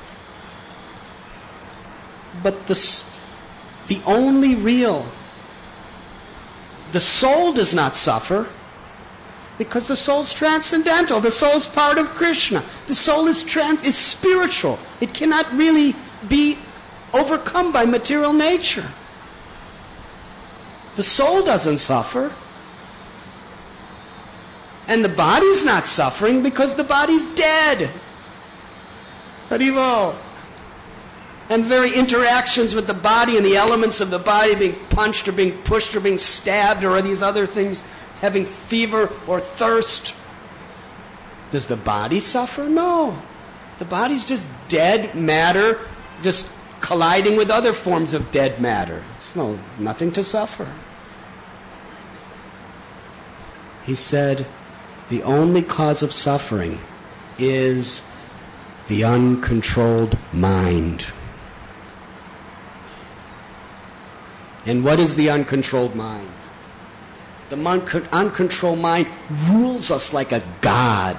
But the only real, the soul does not suffer because the soul's transcendental. The soul's part of Krishna. The soul is spiritual. It cannot really be overcome by material nature. The soul doesn't suffer. And the body's not suffering because the body's dead. Haribol. And very interactions with the body and the elements of the body being punched or being pushed or being stabbed or these other things, having fever or thirst. Does the body suffer? No. The body's just dead matter, just colliding with other forms of dead matter. There's nothing to suffer. He said, the only cause of suffering is the uncontrolled mind. And what is the uncontrolled mind? The uncontrolled mind rules us like a god.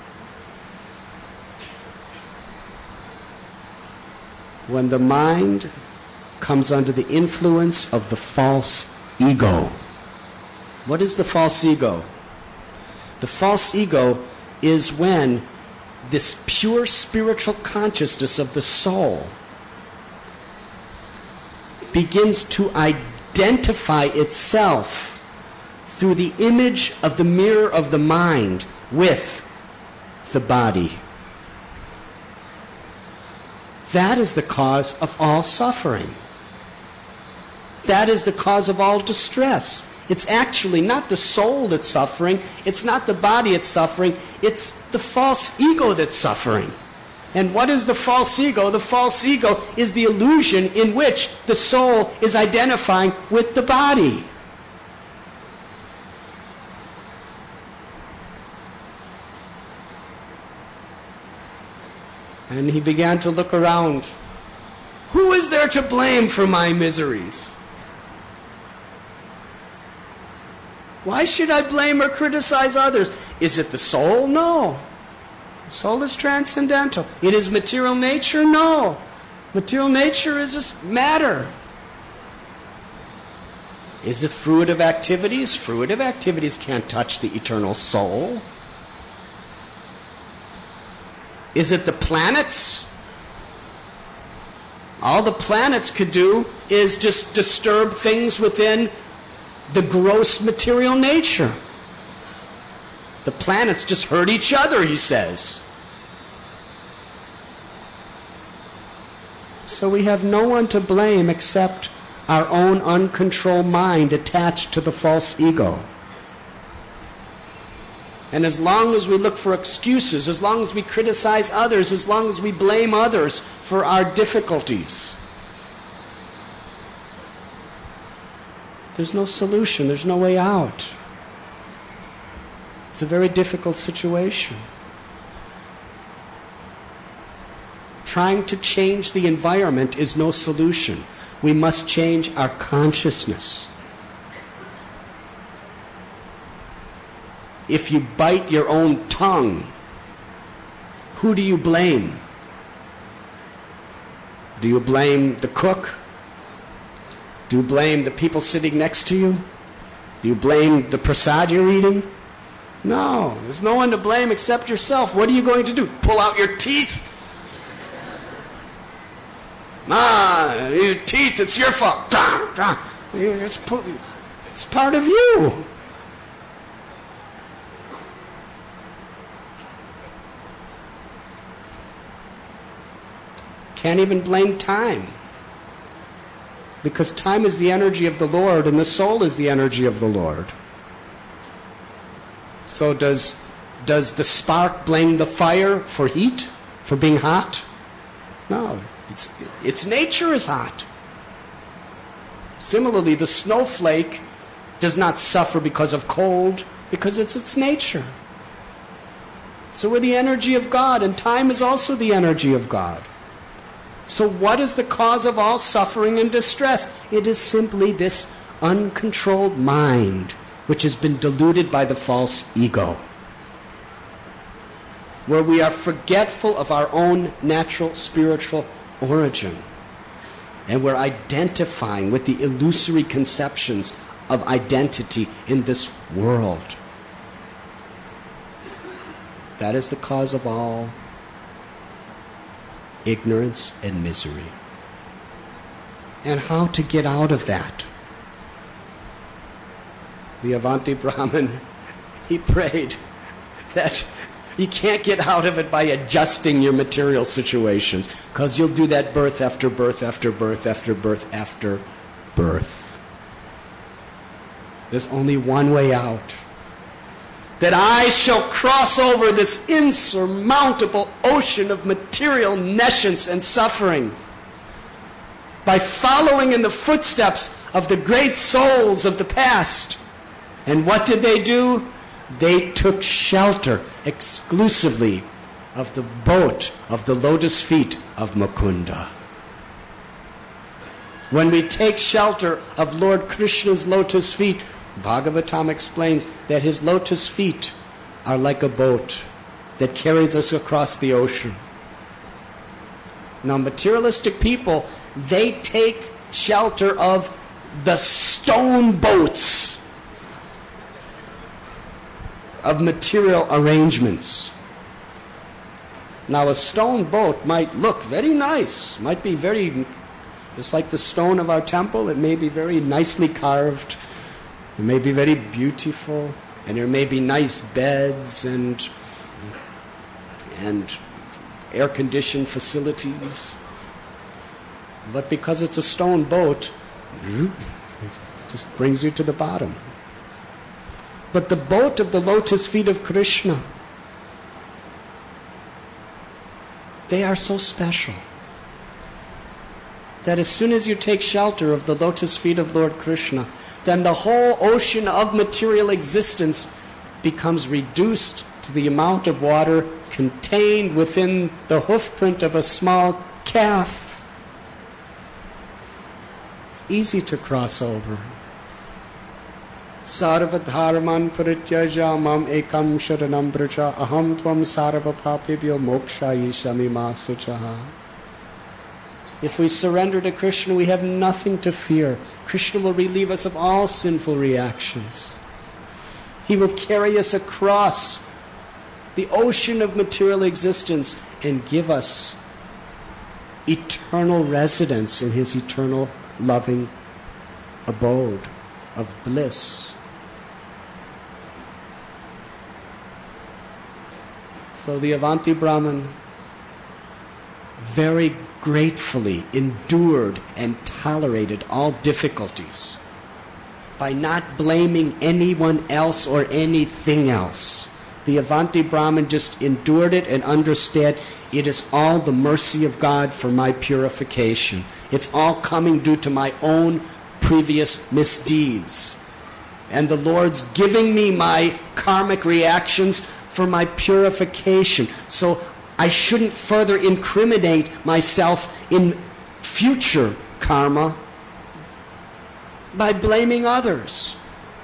When the mind comes under the influence of the false ego. What is the false ego? The false ego is when this pure spiritual consciousness of the soul begins to identify itself through the image of the mirror of the mind with the body. That is the cause of all suffering. That is the cause of all distress. It's actually not the soul that's suffering. It's not the body that's suffering. It's the false ego that's suffering. And what is the false ego? The false ego is the illusion in which the soul is identifying with the body. And he began to look around. Who is there to blame for my miseries? Why should I blame or criticize others? Is it the soul? No. The soul is transcendental. It is material nature? No. Material nature is just matter. Is it fruitive activities? Fruitive activities can't touch the eternal soul. Is it the planets? All the planets could do is just disturb things within the gross material nature. The planets just hurt each other, he says. So we have no one to blame except our own uncontrolled mind attached to the false ego. And as long as we look for excuses, as long as we criticize others, as long as we blame others for our difficulties, there's no solution, there's no way out. It's a very difficult situation. Trying to change the environment is no solution. We must change our consciousness. If you bite your own tongue, who do you blame? Do you blame the cook? Do you blame the people sitting next to you? Do you blame the prasad you're eating? No, there's no one to blame except yourself. What are you going to do? Pull out your teeth? Your teeth, it's your fault. It's part of you. Can't even blame time. Because time is the energy of the Lord and the soul is the energy of the Lord. So does the spark blame the fire for heat, for being hot? No, its nature is hot. Similarly, the snowflake does not suffer because of cold, because it's its nature. So we're the energy of God, and time is also the energy of God. So what is the cause of all suffering and distress? It is simply this uncontrolled mind, which has been deluded by the false ego, where we are forgetful of our own natural spiritual origin, and we're identifying with the illusory conceptions of identity in this world. That is the cause of all ignorance and misery. And how to get out of that? The Avanti Brahmin, he prayed that you can't get out of it by adjusting your material situations, because you'll do that birth after birth after birth after birth after birth. There's only one way out. That I shall cross over this insurmountable ocean of material nescience and suffering by following in the footsteps of the great souls of the past. And what did they do? They took shelter exclusively of the boat of the lotus feet of Mukunda. When we take shelter of Lord Krishna's lotus feet, Bhagavatam explains that his lotus feet are like a boat that carries us across the ocean. Now, materialistic people, they take shelter of the stone boats of material arrangements. Now, a stone boat might look very nice, might be very, just like the stone of our temple, it may be very nicely carved. It may be very beautiful, and there may be nice beds and air-conditioned facilities. But because it's a stone boat, it just brings you to the bottom. But the boat of the lotus feet of Krishna, they are so special that as soon as you take shelter of the lotus feet of Lord Krishna, then the whole ocean of material existence becomes reduced to the amount of water contained within the hoofprint of a small calf. It's easy to cross over. Sarva dharman parityaja mam ekam sharanam braja aham tvam sarva papibhyo mokshayishami masuchaha. If we surrender to Krishna, we have nothing to fear. Krishna will relieve us of all sinful reactions. He will carry us across the ocean of material existence and give us eternal residence in his eternal loving abode of bliss. So the Avanti Brahmin very gratefully endured and tolerated all difficulties by not blaming anyone else or anything else. The Avanti Brahmin just endured it and understood it is all the mercy of God for my purification. It's all coming due to my own previous misdeeds. And the Lord's giving me my karmic reactions for my purification. So I shouldn't further incriminate myself in future karma by blaming others.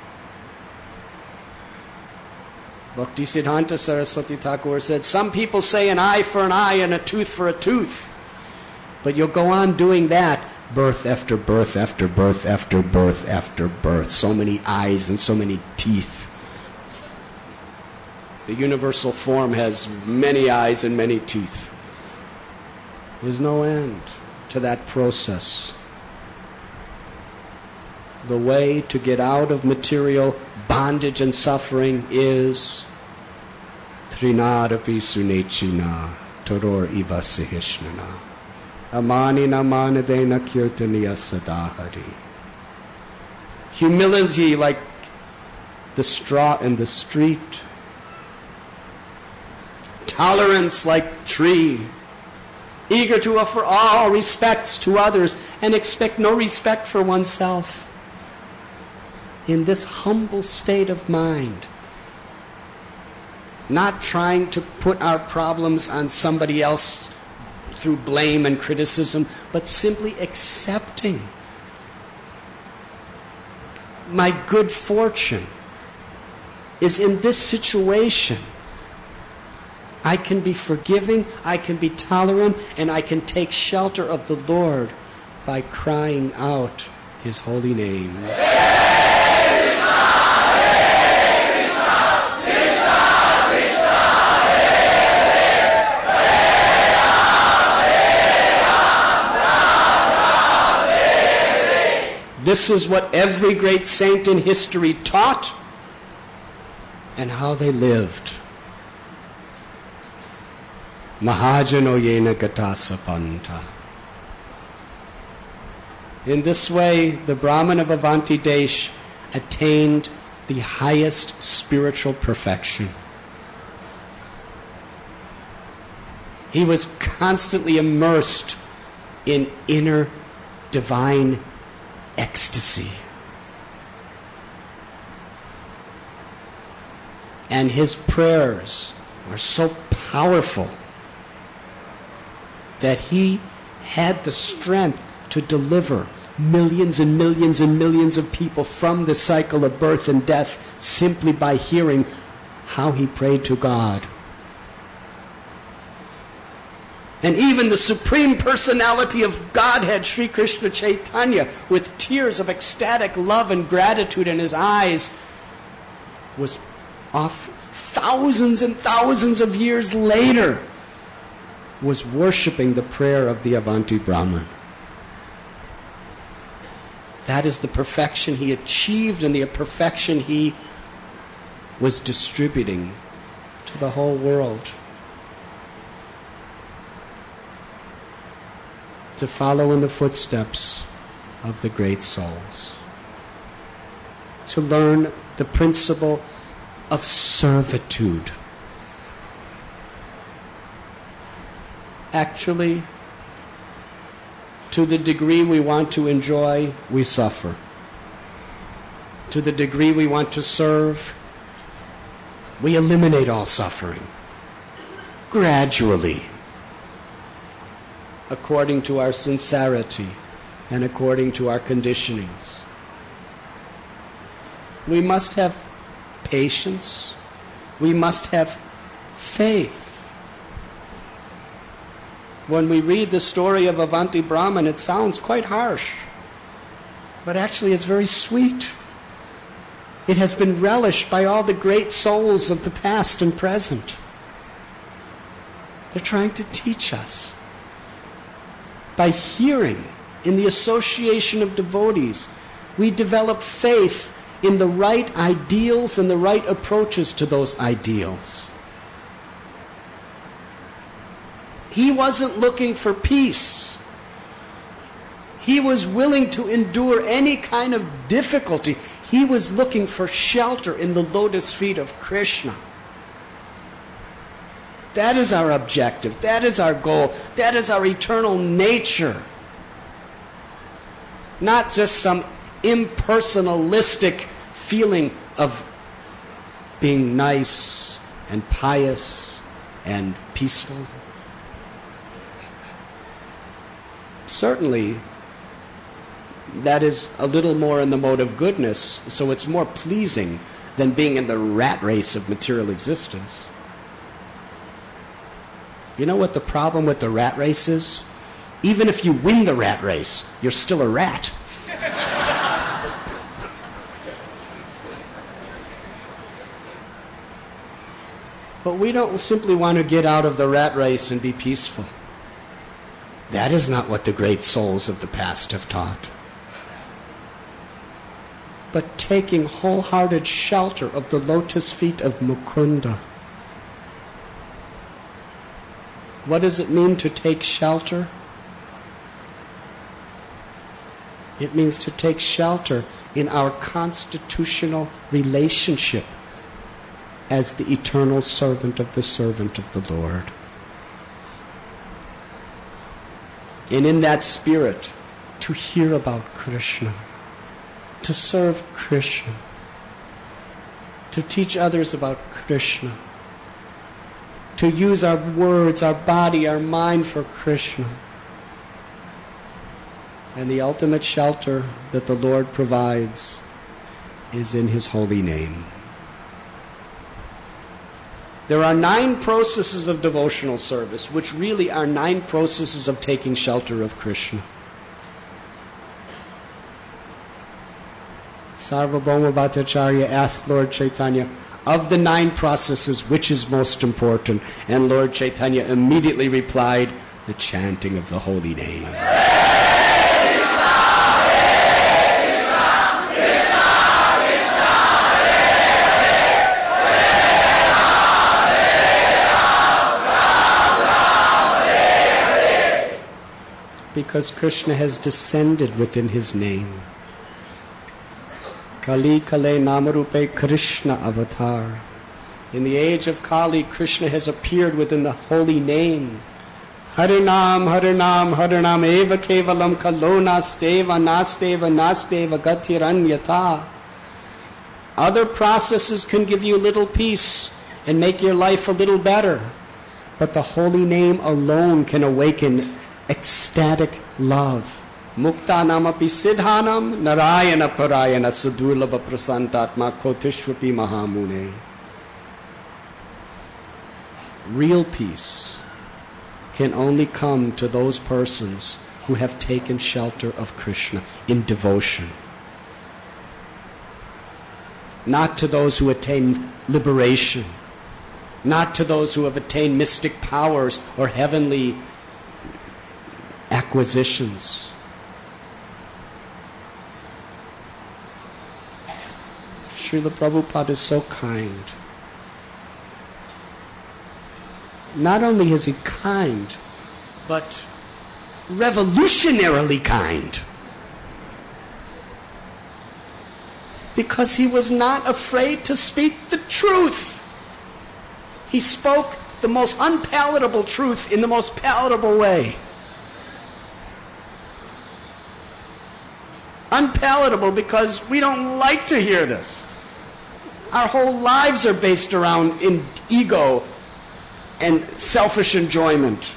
Bhaktisiddhanta Saraswati Thakur said, some people say an eye for an eye and a tooth for a tooth. But you'll go on doing that birth after birth after birth after birth after birth. So many eyes and so many teeth. The universal form has many eyes and many teeth. There's no end to that process. The way to get out of material bondage and suffering is Trinadapi Sunechina Toror Iva Sahishnana Amanina Manadena Kirtaniya Sadahari. Humility like the straw in the street. Tolerance like tree. eager to offer all respects to others and expect no respect for oneself. In this humble state of mind, not trying to put our problems on somebody else through blame and criticism, but simply accepting my good fortune is in this situation. I can be forgiving, I can be tolerant, and I can take shelter of the Lord by crying out His holy name. This is what every great saint in history taught and how they lived. Mahajano yena gatasapanta. In this way, the Brahman of Avanti Desh attained the highest spiritual perfection. He was constantly immersed in inner divine ecstasy. And his prayers were so powerful that he had the strength to deliver millions and millions and millions of people from the cycle of birth and death simply by hearing how he prayed to God. And even the Supreme Personality of Godhead, Sri Krishna Chaitanya, with tears of ecstatic love and gratitude in his eyes, was off thousands and thousands of years later, was worshiping the prayer of the Avanti Brahman. That is the perfection he achieved and the perfection he was distributing to the whole world. To follow in the footsteps of the great souls. To learn the principle of servitude. Actually, to the degree we want to enjoy, we suffer. To the degree we want to serve, we eliminate all suffering. Gradually. According to our sincerity and according to our conditionings. We must have patience. We must have faith. When we read the story of Avanti Brahman, it sounds quite harsh. But actually it's very sweet. It has been relished by all the great souls of the past and present. They're trying to teach us. By hearing, in the association of devotees, we develop faith in the right ideals and the right approaches to those ideals. He wasn't looking for peace. He was willing to endure any kind of difficulty. He was looking for shelter in the lotus feet of Krishna. That is our objective. That is our goal. That is our eternal nature. Not just some impersonalistic feeling of being nice and pious and peaceful. Certainly, that is a little more in the mode of goodness, so it's more pleasing than being in the rat race of material existence. You know what the problem with the rat race is? Even if you win the rat race, you're still a rat. But we don't simply want to get out of the rat race and be peaceful. That is not what the great souls of the past have taught. But taking wholehearted shelter of the lotus feet of Mukunda. What does it mean to take shelter? It means to take shelter in our constitutional relationship as the eternal servant of the Lord. And in that spirit, to hear about Krishna, to serve Krishna, to teach others about Krishna, to use our words, our body, our mind for Krishna. And the ultimate shelter that the Lord provides is in His holy name. There are 9 processes of devotional service, which really are 9 processes of taking shelter of Krishna. Sarvabhauma Bhattacharya asked Lord Chaitanya, of the 9 processes, which is most important? And Lord Chaitanya immediately replied, the chanting of the holy name. Because Krishna has descended within His name. Kali Kale Namarupe Krishna Avatar. In the age of Kali, Krishna has appeared within the holy name. Harinam, Harinam, Harinam Eva Kevalam Kalo Nasteva, Nasteva, Nasteva Gatiranyata. Other processes can give you a little peace and make your life a little better. But the holy name alone can awaken ecstatic love. Mukta namapi siddhanam narayana parayana sudurlabha prasantatma kotishvapi mahamune. Real peace can only come to those persons who have taken shelter of Krishna in devotion. Not to those who attain liberation. Not to those who have attained mystic powers or heavenly acquisitions. Srila Prabhupada is so kind. Not only is he kind, but revolutionarily kind. Because he was not afraid to speak the truth. He spoke the most unpalatable truth in the most palatable way. Unpalatable because we don't like to hear this. Our whole lives are based around ego and selfish enjoyment.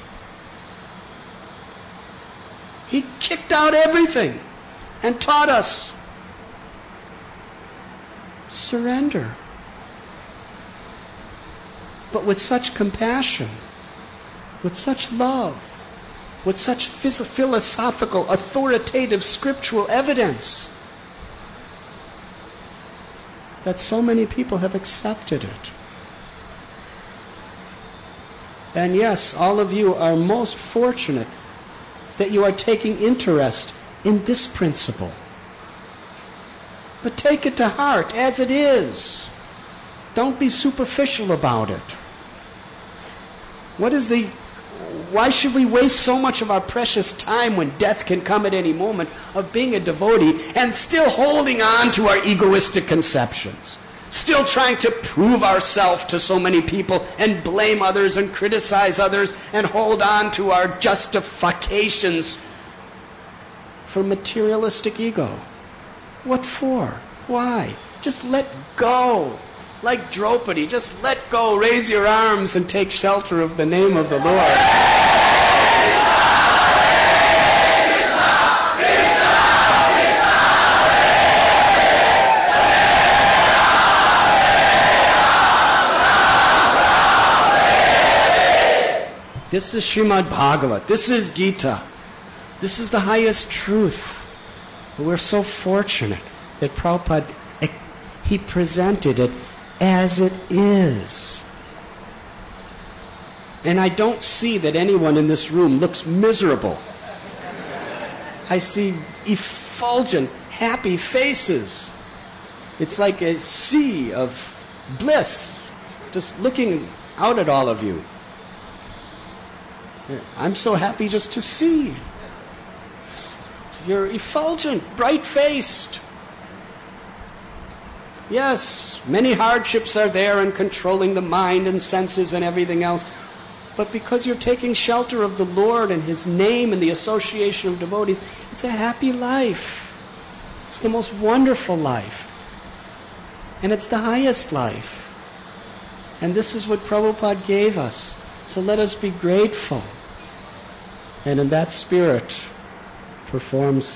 He kicked out everything and taught us surrender. But with such compassion, with such love, with such philosophical, authoritative, scriptural evidence that so many people have accepted it. And yes, all of you are most fortunate that you are taking interest in this principle. But take it to heart as it is. Don't be superficial about it. Why should we waste so much of our precious time when death can come at any moment of being a devotee and still holding on to our egoistic conceptions? Still trying to prove ourselves to so many people and blame others and criticize others and hold on to our justifications for materialistic ego. What for? Why? Just let go. Like Draupadi, just let go, raise your arms and take shelter of the name of the Lord. This is Srimad Bhagavat. This is Gita. This is the highest truth. We're so fortunate that Prabhupada, he presented it as it is. And I don't see that anyone in this room looks miserable. I see effulgent, happy faces. It's like a sea of bliss just looking out at all of you. I'm so happy just to see. You're effulgent, bright-faced. Yes, many hardships are there in controlling the mind and senses and everything else. but because you're taking shelter of the Lord and His name and the association of devotees, it's a happy life. It's the most wonderful life. And it's the highest life. And this is what Prabhupada gave us. So let us be grateful. And in that spirit, perform